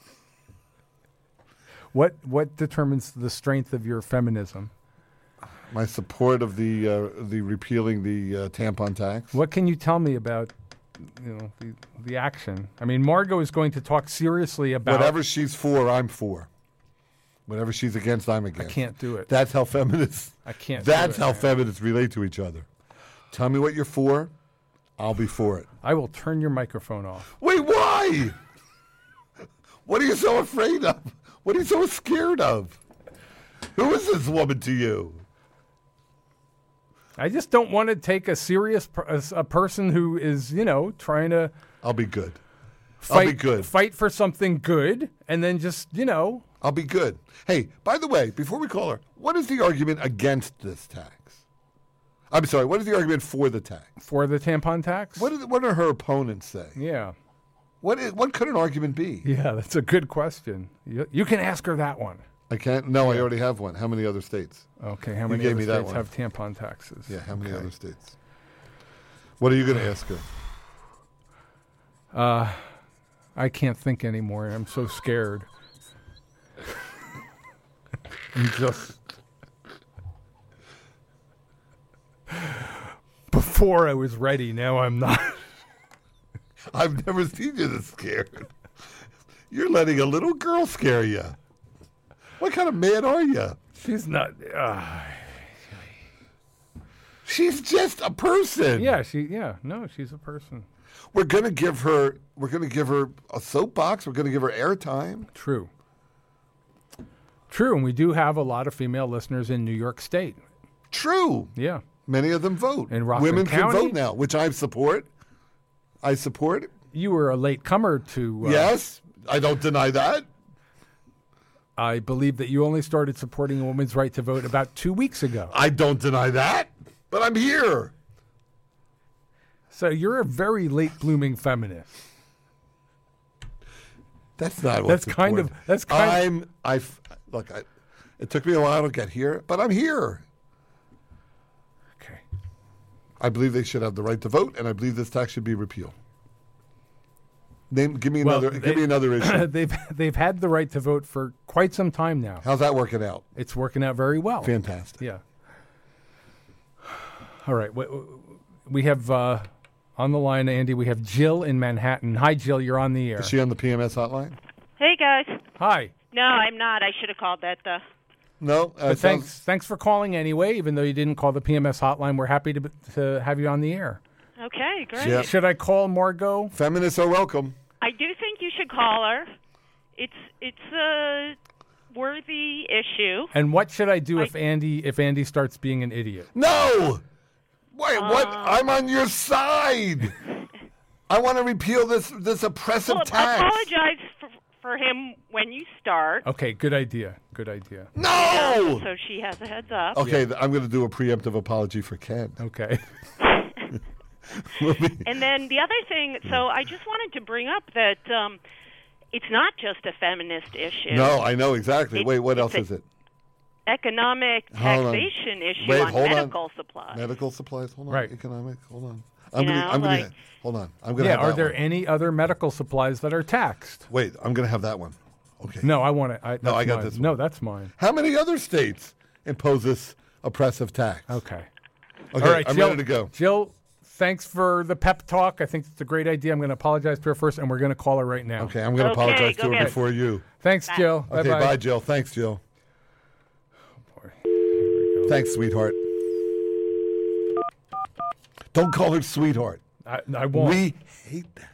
What determines the strength of your feminism? My support of the repealing the tampon tax. What can you tell me about the action? I mean, Margot is going to talk seriously about Whatever she's for, I'm for. Whatever she's against, I'm against. I can't do it. That's how feminists. I can't. That's do it, how man. feminists relate to each other. Tell me what you're for. I'll be for it. I will turn your microphone off. Wait, why? What are you so afraid of? What are you so scared of? Who is this woman to you? I just don't want to take a serious a person who is, trying to I'll be good. fight, I'll be good. fight for something good, and then just, I'll be good. Hey, by the way, before we call her, what is the argument against this tax? I'm sorry, what is the argument for the tax? for the tampon tax. What do her opponents say? Yeah. What could an argument be? Yeah, that's a good question. You can ask her that one. I can't. No, I already have one. How many other states? Okay, how You many gave other me that states one. have tampon taxes? Yeah, how many Okay. other states? What are you going to ask her? I can't think anymore. I'm so scared. I'm just. Before I was ready, now I'm not. I've never seen you this scared. You're letting a little girl scare you. What kind of man are you? She's not. She's just a person. No, she's a person. We're gonna give her a soapbox. We're gonna give her airtime. True, and we do have a lot of female listeners in New York State. True. Yeah. Many of them vote. In Rockland Women County? can vote now, which I support. I support. You were a late comer to. Yes, I don't deny that. I believe that you only started supporting a woman's right to vote about 2 weeks ago. I don't deny that. But I'm here. So you're a very late blooming feminist. That's not what's important. It took me a while to get here, but I'm here. Okay. I believe they should have the right to vote, and I believe this tax should be repealed. Give me another issue. They've had the right to vote for quite some time now. How's that working out? It's working out very well. Fantastic. Yeah. All right. We have on the line, Andy, we have Jill in Manhattan. Hi, Jill. You're on the air. Is she on the PMS hotline? Hey, guys. Hi. No, I'm not. I should have called that. No. But thanks for calling anyway, even though you didn't call the PMS hotline. We're happy to have you on the air. Okay, great. Yep. Should I call Margot? Feminists are welcome. I do think you should call her. It's a worthy issue. And what should I do if Andy starts being an idiot? No! Wait, what? I'm on your side. I want to repeal this oppressive tax. Apologize for him when you start. Okay, good idea. No! So she has a heads up. Okay, I'm going to do a preemptive apology for Ken. Okay. And then the other thing, so I just wanted to bring up that it's not just a feminist issue. No, I know exactly. Wait, what else is it? Economic taxation issue on medical supplies. Medical supplies? Hold on. Right. Economic? Hold on. Hold on. I'm going to have that are there one. any other medical supplies that are taxed? Wait, I'm going to have that one. Okay. No, I want it. I got mine. this one. No, that's mine. How many other states impose this oppressive tax? Okay. Okay, All right, I'm Jill, ready to go. Jill, thanks for the pep talk. I think it's a great idea. I'm going to apologize to her first, and we're going to call her right now. Okay, I'm going to apologize to her ahead. before you. Thanks, Jill. Okay, Bye-bye. bye, Jill. Thanks, Jill. Thanks, sweetheart. Don't call her sweetheart. I won't. We hate that.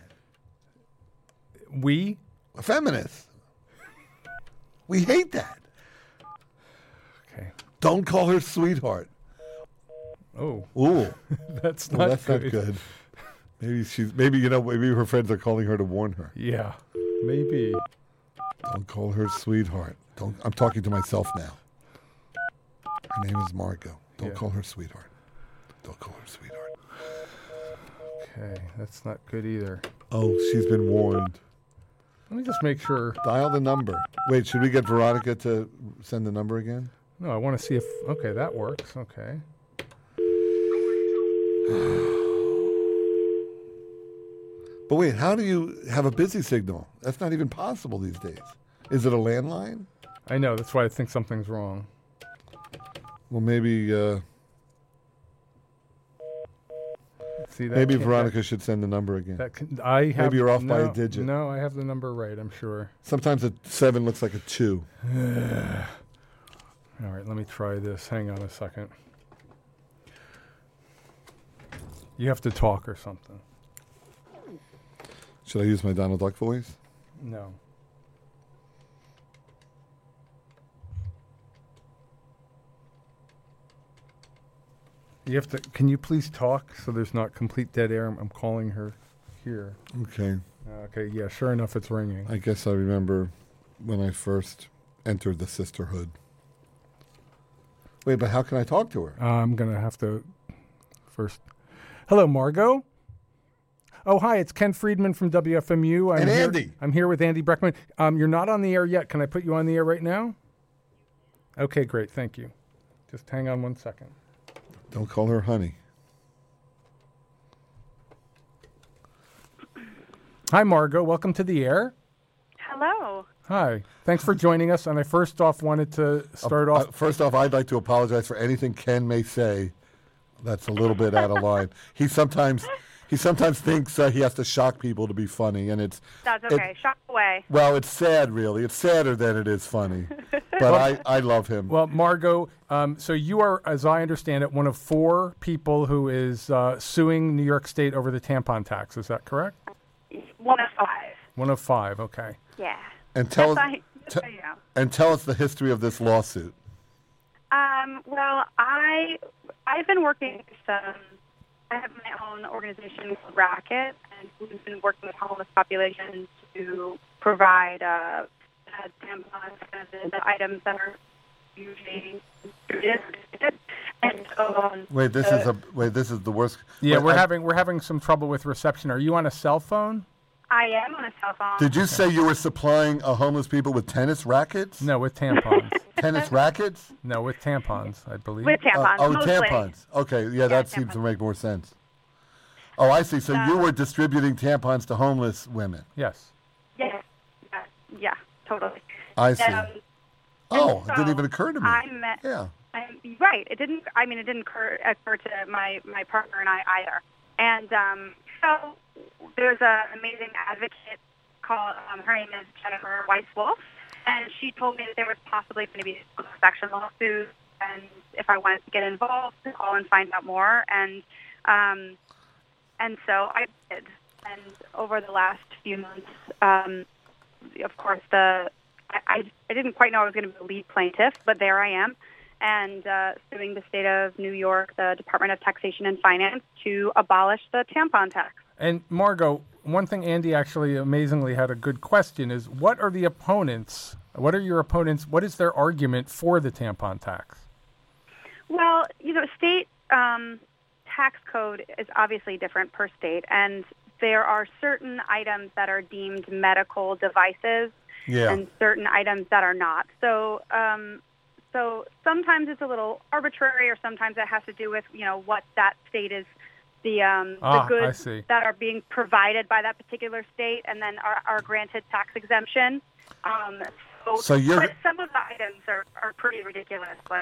We? Feminists. We hate that. Okay. Don't call her sweetheart. Oh, Ooh. that's Well, not that's good. not good. Maybe her friends are calling her to warn her. Yeah, maybe. Don't call her sweetheart. I'm talking to myself now. Her name is Margot. Don't call her sweetheart. Don't call her sweetheart. Okay, that's not good either. Oh, she's been warned. Let me just make sure. Dial the number. Wait, should we get Veronica to send the number again? No, I want to see if. Okay, that works. Okay. But wait, how do you have a busy signal? That's not even possible these days. Is it a landline? I know. That's why I think something's wrong. Well, maybe See, that maybe Veronica should send the number again. Maybe you're off by a digit. No, I have the number right, I'm sure. Sometimes a 7 looks like a 2. All right, let me try this. Hang on a second. You have to talk or something. Should I use my Donald Duck voice? No. You have to. Can you please talk so there's not complete dead air? I'm calling her here. Okay. Okay. Yeah. Sure enough, it's ringing. I guess I remember when I first entered the sisterhood. Wait, but how can I talk to her? I'm gonna have to first. Hello, Margot. Oh, hi. It's Ken Friedman from WFMU. And Andy. I'm here with Andy Breckman. You're not on the air yet. Can I put you on the air right now? Okay, great. Thank you. Just hang on one second. Don't call her honey. Hi, Margot. Welcome to the air. Hello. Hi. Thanks for joining us. And I first off wanted to start off. First off, I'd like to apologize for anything Ken may say that's a little bit out of line. He sometimes thinks he has to shock people to be funny, and that's okay. Shock away. Well, it's sad, really. It's sadder than it is funny. But I love him. Well, Margot, so you are, as I understand it, one of 4 people who is suing New York State over the tampon tax. Is that correct? One of 5. One of 5. Okay. Yeah. And tell us the history of this lawsuit. Well, I've been working with I have my own organization called Racket, and we've been working with homeless populations to provide tampons, the items that are usually distributed. And so, this is the worst. Yeah, we're having some trouble with reception. Are you on a cell phone? I am on a cell phone. Did you say you were supplying homeless people with tennis rackets? No, with tampons. Tennis rackets? No, with tampons, I believe. With tampons, mostly. Tampons. Okay, yeah, that seems to make more sense. Oh, I see. So you were distributing tampons to homeless women? Yes. Yeah, totally. I see. It didn't even occur to me. Right. It didn't occur to my partner and I either. And so there's an amazing advocate called, her name is Jennifer Weiss-Wolf, and she told me that there was possibly going to be a class action lawsuit, and if I wanted to get involved, to call and find out more. And so I did. And over the last few months, of course, I didn't quite know I was going to be the lead plaintiff, but there I am, and suing the state of New York, the Department of Taxation and Finance, to abolish the tampon tax. And Margot, one thing Andy actually amazingly had a good question is, what are your opponents, what is their argument for the tampon tax? Well, state tax code is obviously different per state, and there are certain items that are deemed medical devices and certain items that are not. So sometimes it's a little arbitrary, or sometimes it has to do with, what that state is, the goods that are being provided by that particular state, and then are granted tax exemption. But some of the items are pretty ridiculous, like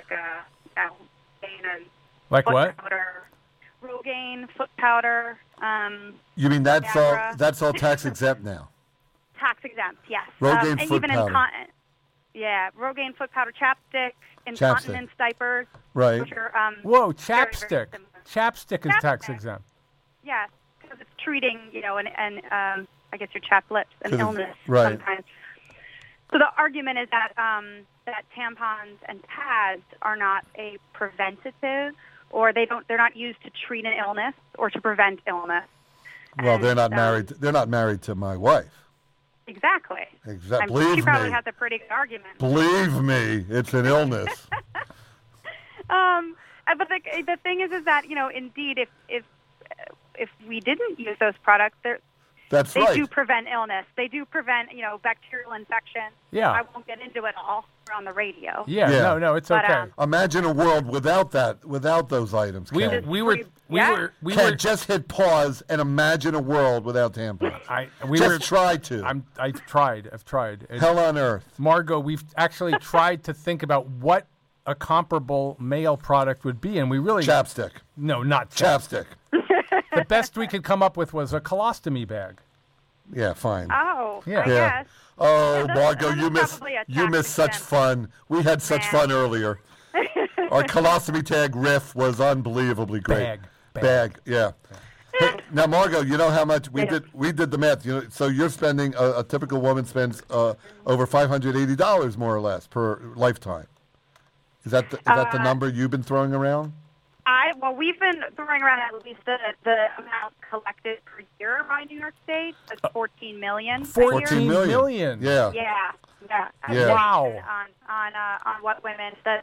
like what? Powder, Rogaine, foot powder. You mean that's all tax exempt now? Tax exempt, yes. Rogaine and foot even powder. Rogaine foot powder, chapstick, incontinence diapers. Right. Which are, Whoa, chapstick. Very, very chapstick is tax exempt. Yes, because it's treating, and I guess your chapped lips, an illness sometimes. So the argument is that that tampons and pads are not a preventative, or they're not used to treat an illness or to prevent illness. Well, and they're not married. They're not married to my wife. Exactly. Believe she probably me. has a pretty good argument. Believe me, it's an illness. But the thing is that indeed, if we didn't use those products, That's they right. do prevent illness. They do prevent, bacterial infection. Yeah. I won't get into it all. We're on the radio. Yeah. No, it's But, okay. Imagine a world without those items. We Ken. were Just hit pause and imagine a world without tampons. Try to. I've tried. Hell on earth. Margot, we've actually tried to think about what a comparable male product would be, and we really Chapstick. No, not Chapstick. The best we could come up with was a colostomy bag. Yeah, fine. Oh, Yeah. I guess. Oh, Yeah, Margot, that's probably a you missed such tax fun. We had such fun earlier. Our colostomy tag riff was unbelievably great. Bag. Yeah. Hey, now, Margot, you know how much we did the math. So you're spending a typical woman spends over $580 more or less per lifetime. Is that the number you've been throwing around? We've been throwing around at least the amount collected per year by New York State. That's $14 million. 14 million. Yeah. Yeah. Wow. On what women the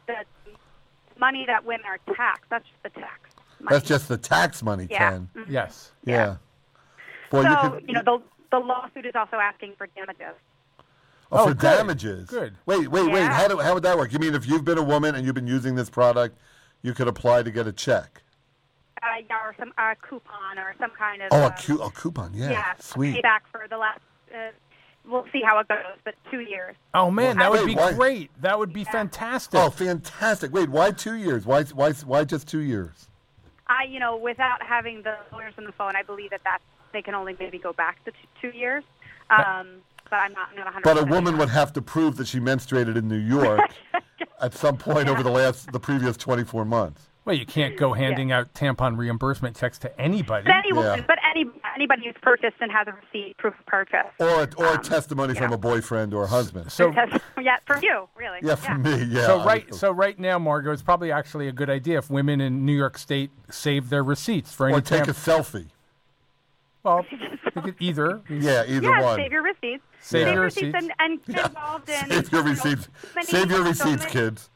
money that women are taxed. That's just the tax money. That's just the tax money, Ken. Mm-hmm. Yes. Yeah. Boy, the lawsuit is also asking for damages. For good. Damages. Good. Wait. Yeah. How would that work? You mean if you've been a woman and you've been using this product, you could apply to get a check? Or some coupon or some kind of... a coupon. Yeah. Yeah. Sweet. Payback for the last... we'll see how it goes, but 2 years. Oh man, that would be why? great. That would be fantastic. Oh, fantastic! Wait, why 2 years? Why just 2 years? Without having the lawyers on the phone, I believe that they can only maybe go back to 2 years. But I'm not 100%. But a woman would have to prove that she menstruated in New York at some point over the previous 24 months. Well, you can't go handing out tampon reimbursement checks to anybody. But anybody who's purchased and has a receipt, proof of purchase. Or a testimony from a boyfriend or a husband. So yeah, for you, really. Yeah, for me, yeah. So right now, Margot, it's probably actually a good idea if women in New York State save their receipts for any Or take a selfie. Well, either. Yeah, either one. Save your receipts. Save your receipts. And get involved in... Save your receipts. Save your receipts, kids.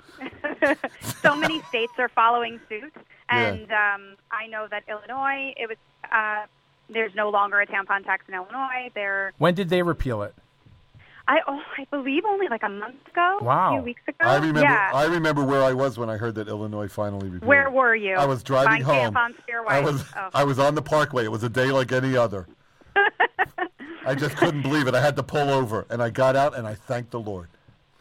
So many states are following suit. And I know that Illinois, there's no longer a tampon tax in Illinois. When did they repeal it? I believe only like a month ago. Wow. A few weeks ago. I remember where I was when I heard that Illinois finally repealed. Where were you? I was driving home. Tampons for your wife. I was on the Parkway. It was a day like any other. I just couldn't believe it. I had to pull over, and I got out, and I thanked the Lord.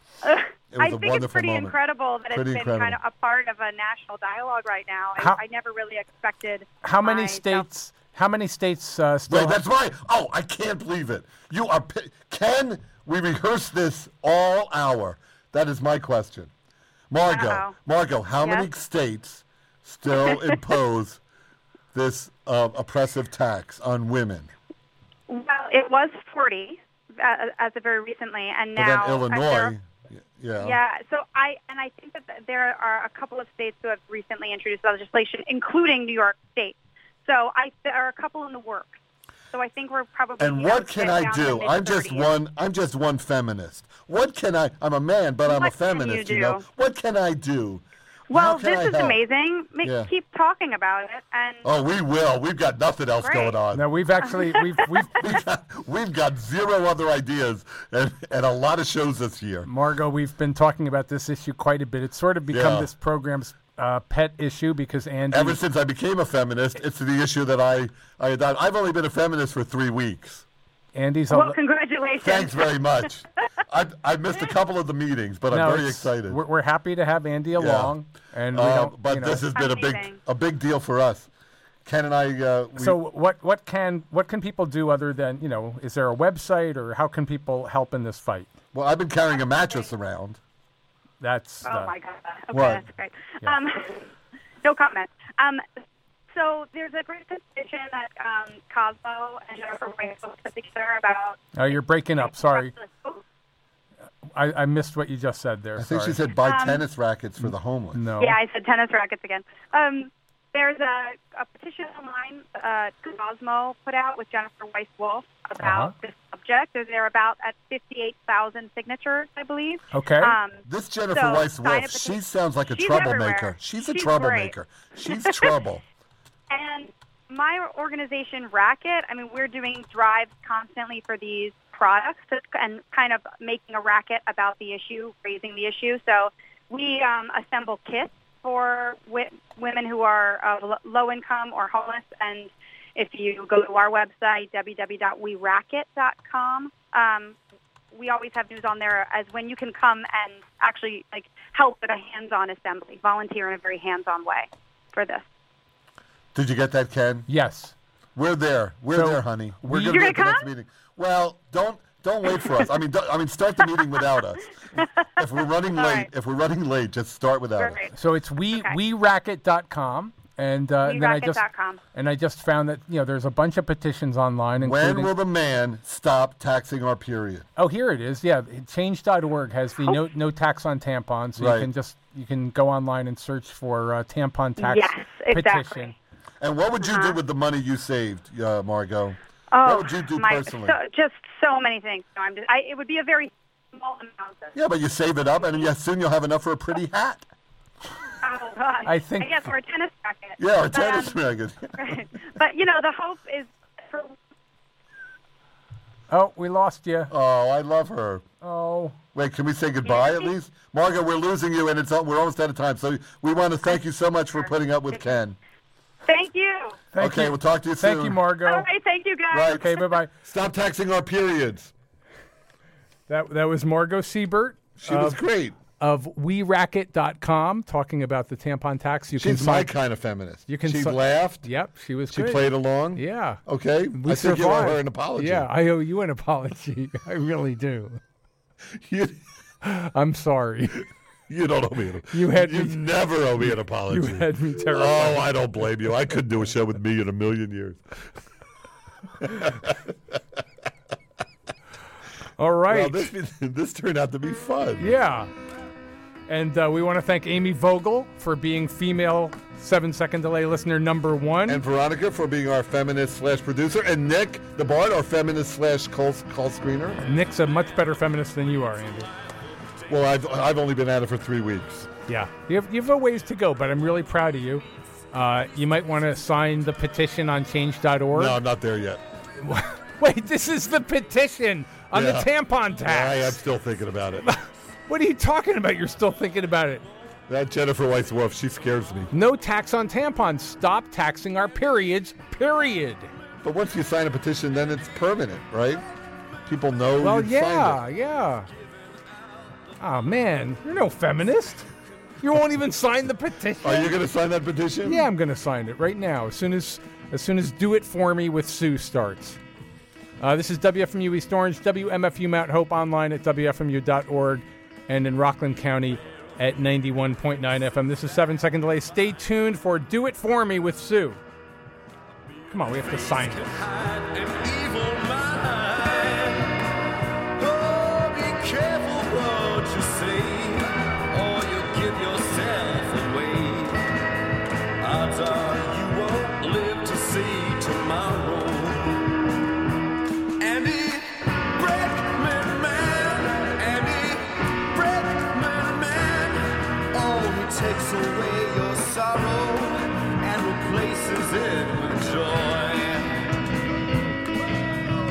I think it's pretty incredible that it's been kind of a part of a national dialogue right now. I never really expected. How many states? How many states still? Wait, that's right. Oh, I can't believe it. You are Ken. We rehearsed this all hour. That is my question, Margot. Margot, how many states still impose this oppressive tax on women? Well, it was 40 as of very recently, and now then Illinois. Yeah. So I think that there are a couple of states who have recently introduced legislation, including New York State. So there are a couple in the works. So I think we're probably. And what can I do? I'm just one feminist. What can I? I'm a man, but I'm a feminist. What can I do? Well, this is amazing. Keep talking about it. And we will. We've got nothing else going on. No, we've actually we've got zero other ideas and a lot of shows this year. Margot, we've been talking about this issue quite a bit. It's sort of become this program's pet issue because Andy. Ever since I became a feminist, it's the issue that I adopted. I've only been a feminist for 3 weeks. Andy's. Well, congratulations. Thanks very much. I missed a couple of the meetings, but I'm very excited. We're happy to have Andy along, and but this has been a big deal for us. Ken and I. So what can people do other than Is there a website or how can people help in this fight? Well, I've been carrying a mattress around. That's. Oh my God. Okay, what? that's great. Yeah. No comment. So there's a great petition that Cosmo and Jennifer Weiss put together about. Oh, you're breaking up. Sorry. I missed what you just said there. I think she said buy tennis rackets for the homeless. No. Yeah, I said tennis rackets again. There's a petition online Cosmo put out with Jennifer Weiss-Wolf about this subject. They're about at 58,000 signatures, I believe. Okay. This Jennifer Weiss-Wolf, she sounds like a troublemaker. She's a troublemaker. She's trouble. And my organization, Racket, I mean, we're doing drives constantly for these products and kind of making a racket about the issue, raising the issue. So we assemble kits for women who are low income or homeless. And if you go to our website, www.weracket.com, we always have news on there as when you can come and actually help with a hands-on assembly, volunteer in a very hands-on way for this. Did you get that, Ken? Yes. We're there. We're there, honey. We're going to be at the next meeting. Well, don't wait for us. I mean, start the meeting without us. If we're running late, just start without us. So it's weracket.com. And then I just found that there's a bunch of petitions online. When will the man stop taxing our period? Oh, here it is. Yeah, change.org has the no tax on tampons. So you can go online and search for tampon tax petition. And what would you do with the money you saved, Margot? Oh, what would you do personally? Just so many things. No, it would be a very small amount. Yeah, but you save it up, and soon you'll have enough for a pretty hat. Oh, God. I guess for a tennis racket. Yeah, a tennis racket. Right. But, the hope is for... Oh, we lost you. Oh, I love her. Oh. Wait, can we say goodbye at least? Margot, we're losing you, and we're almost out of time. So we want to thank you so much for putting up with Ken. Thank you. We'll talk to you soon. Thank you, Margot. All right, thank you, guys. Right. Okay, bye-bye. Stop taxing our periods. That was Margot Siebert. She was great. Of WeRacket.com, talking about the tampon tax. She's my kind of feminist. She laughed. Yep, she was She good. played along. Yeah. Okay. I think you owe her an apology. Yeah, I owe you an apology. I really do. I'm sorry. You don't owe me an apology. You never owe me an apology. You had me terrified. Oh, I don't blame you. I couldn't do a show with me in a million years. All right. Well, this turned out to be fun. Yeah. And we want to thank Amy Vogel for being female 7-second delay listener number 1. And Veronica for being our feminist/producer. And Nick, the Bard, our feminist/call screener. Nick's a much better feminist than you are, Andy. Well, I've only been at it for 3 weeks. Yeah. You have a ways to go, but I'm really proud of you. You might want to sign the petition on change.org. No, I'm not there yet. Wait, this is the petition on the tampon tax. Yeah, I am still thinking about it. What are you talking about? You're still thinking about it. That Jennifer Weiss Wolf, she scares me. No tax on tampons. Stop taxing our periods, period. But once you sign a petition, then it's permanent, right? People know you signed it. Yeah. Oh, man. You're no feminist. You won't even sign the petition. Are you going to sign that petition? Yeah, I'm going to sign it right now. As soon as Do It For Me with Sue starts. This is WFMU East Orange, WMFU Mount Hope, online at WFMU.org, and in Rockland County at 91.9 FM. This is 7-second delay. Stay tuned for Do It For Me with Sue. Come on, we have to sign it. Takes away your sorrow and replaces it with joy.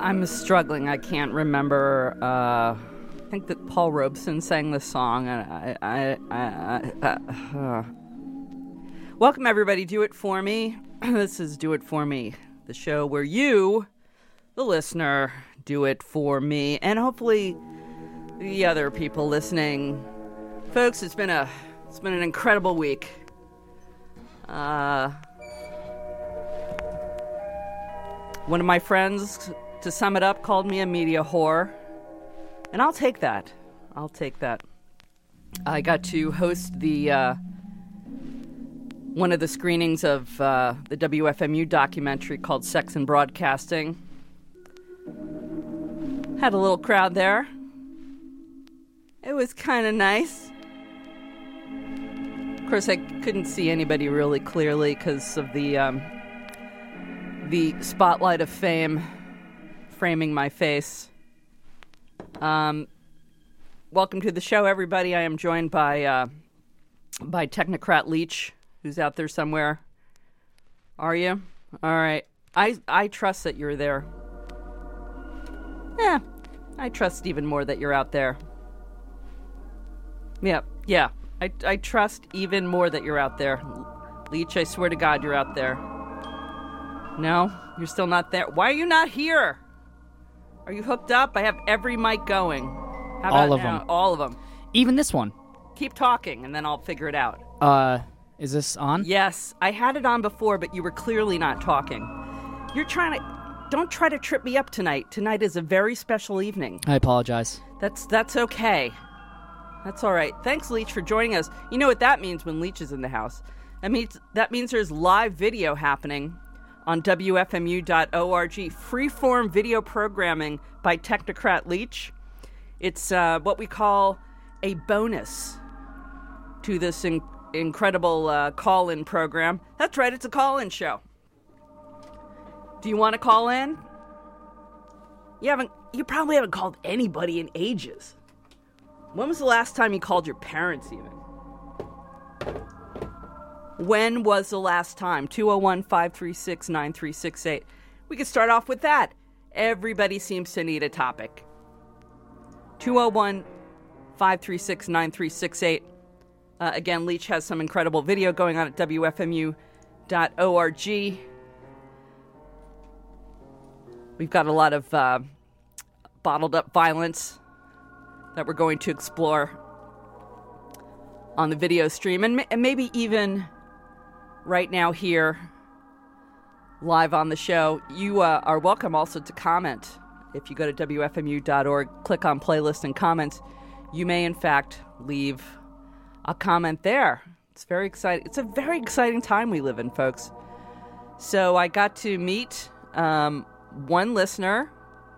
I'm struggling. I can't remember. I think that Paul Robeson sang this song. Welcome, everybody. Do It For Me. This is Do It For Me, the show where you, the listener, do it for me, and hopefully the other people listening. Folks, it's been an incredible week. One of my friends, to sum it up, called me a media whore. And I'll take that. I got to host the one of the screenings of the WFMU documentary called Sex and Broadcasting. Had a little crowd there. It was kind of nice. Of course, I couldn't see anybody really clearly because of the spotlight of fame framing my face. Welcome to the show, everybody. I am joined by Technocrat Leach, who's out there somewhere. Are you? All right. I trust that you're there. Yeah, I trust even more that you're out there. Yeah. I trust even more that you're out there. Leach, I swear to God you're out there. No? You're still not there? Why are you not here? Are you hooked up? I have every mic going. How all about of now? them. All of them. Even this one. Keep talking, and then I'll figure it out. Is this on? Yes. I had it on before, but you were clearly not talking. You're trying to... Don't try to trip me up tonight. Tonight is a very special evening. I apologize. That's okay. That's all right. Thanks, Leach, for joining us. You know what that means when Leach is in the house. That means there's live video happening on WFMU.org. Freeform video programming by Technocrat Leach. It's what we call a bonus to this incredible call-in program. That's right, it's a call-in show. Do you want to call in? You probably haven't called anybody in ages. When was the last time you called your parents even? When was the last time? 201-536-9368. We could start off with that. Everybody seems to need a topic. 201-536-9368. Again, Leach has some incredible video going on at WFMU.org. We've got a lot of bottled up violence that we're going to explore on the video stream, and maybe even right now here, live on the show. You are welcome also to comment. If you go to WFMU.org, click on playlist and comments, you may in fact leave a comment there. It's very exciting. It's a very exciting time we live in, folks. So I got to meet one listener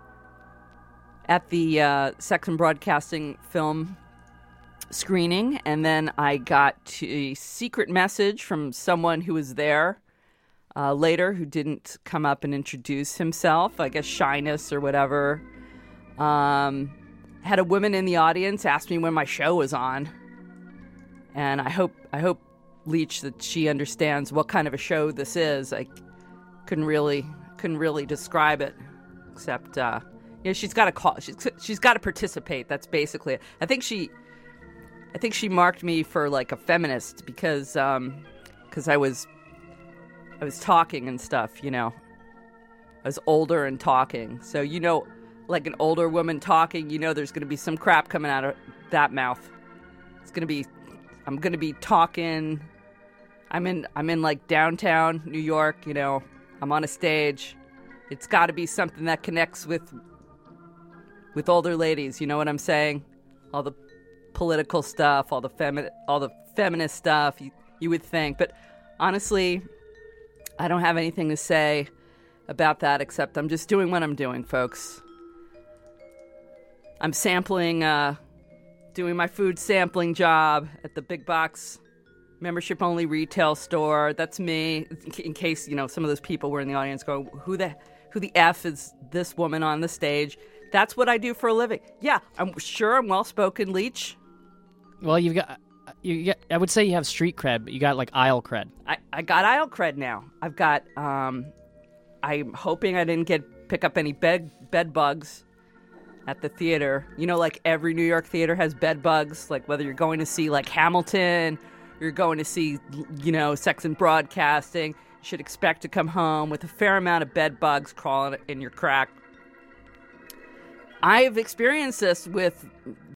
at the Sex and Broadcasting film screening, and then I got a secret message from someone who was there later who didn't come up and introduce himself, I guess shyness or whatever. Had a woman in the audience ask me when my show was on, and I hope Leach that she understands what kind of a show this is. I couldn't really describe it, except she's got to call. She's got to participate. That's basically it. I think she marked me for like a feminist because I was talking and stuff. You know, I was older and talking. So like an older woman talking. There's going to be some crap coming out of that mouth. I'm going to be talking. I'm in like downtown New York. I'm on a stage. It's got to be something that connects with older ladies. You know what I'm saying? All the political stuff, all the feminist stuff. You would think, but honestly, I don't have anything to say about that except I'm just doing what I'm doing, folks. I'm sampling, doing my food sampling job at the big box membership only retail store. That's me. In case some of those people were in the audience going, who the F is this woman on the stage? That's what I do for a living. Yeah, I'm sure I'm well spoken, Leach. Well, you got. I would say you have street cred, but you got like aisle cred. I got aisle cred now. I I'm hoping I didn't pick up any bed bugs at the theater. You know, like every New York theater has bed bugs. Like whether you're going to see like Hamilton, you're going to see, you know, Sex and Broadcasting, you should expect to come home with a fair amount of bed bugs crawling in your crack. I've experienced this with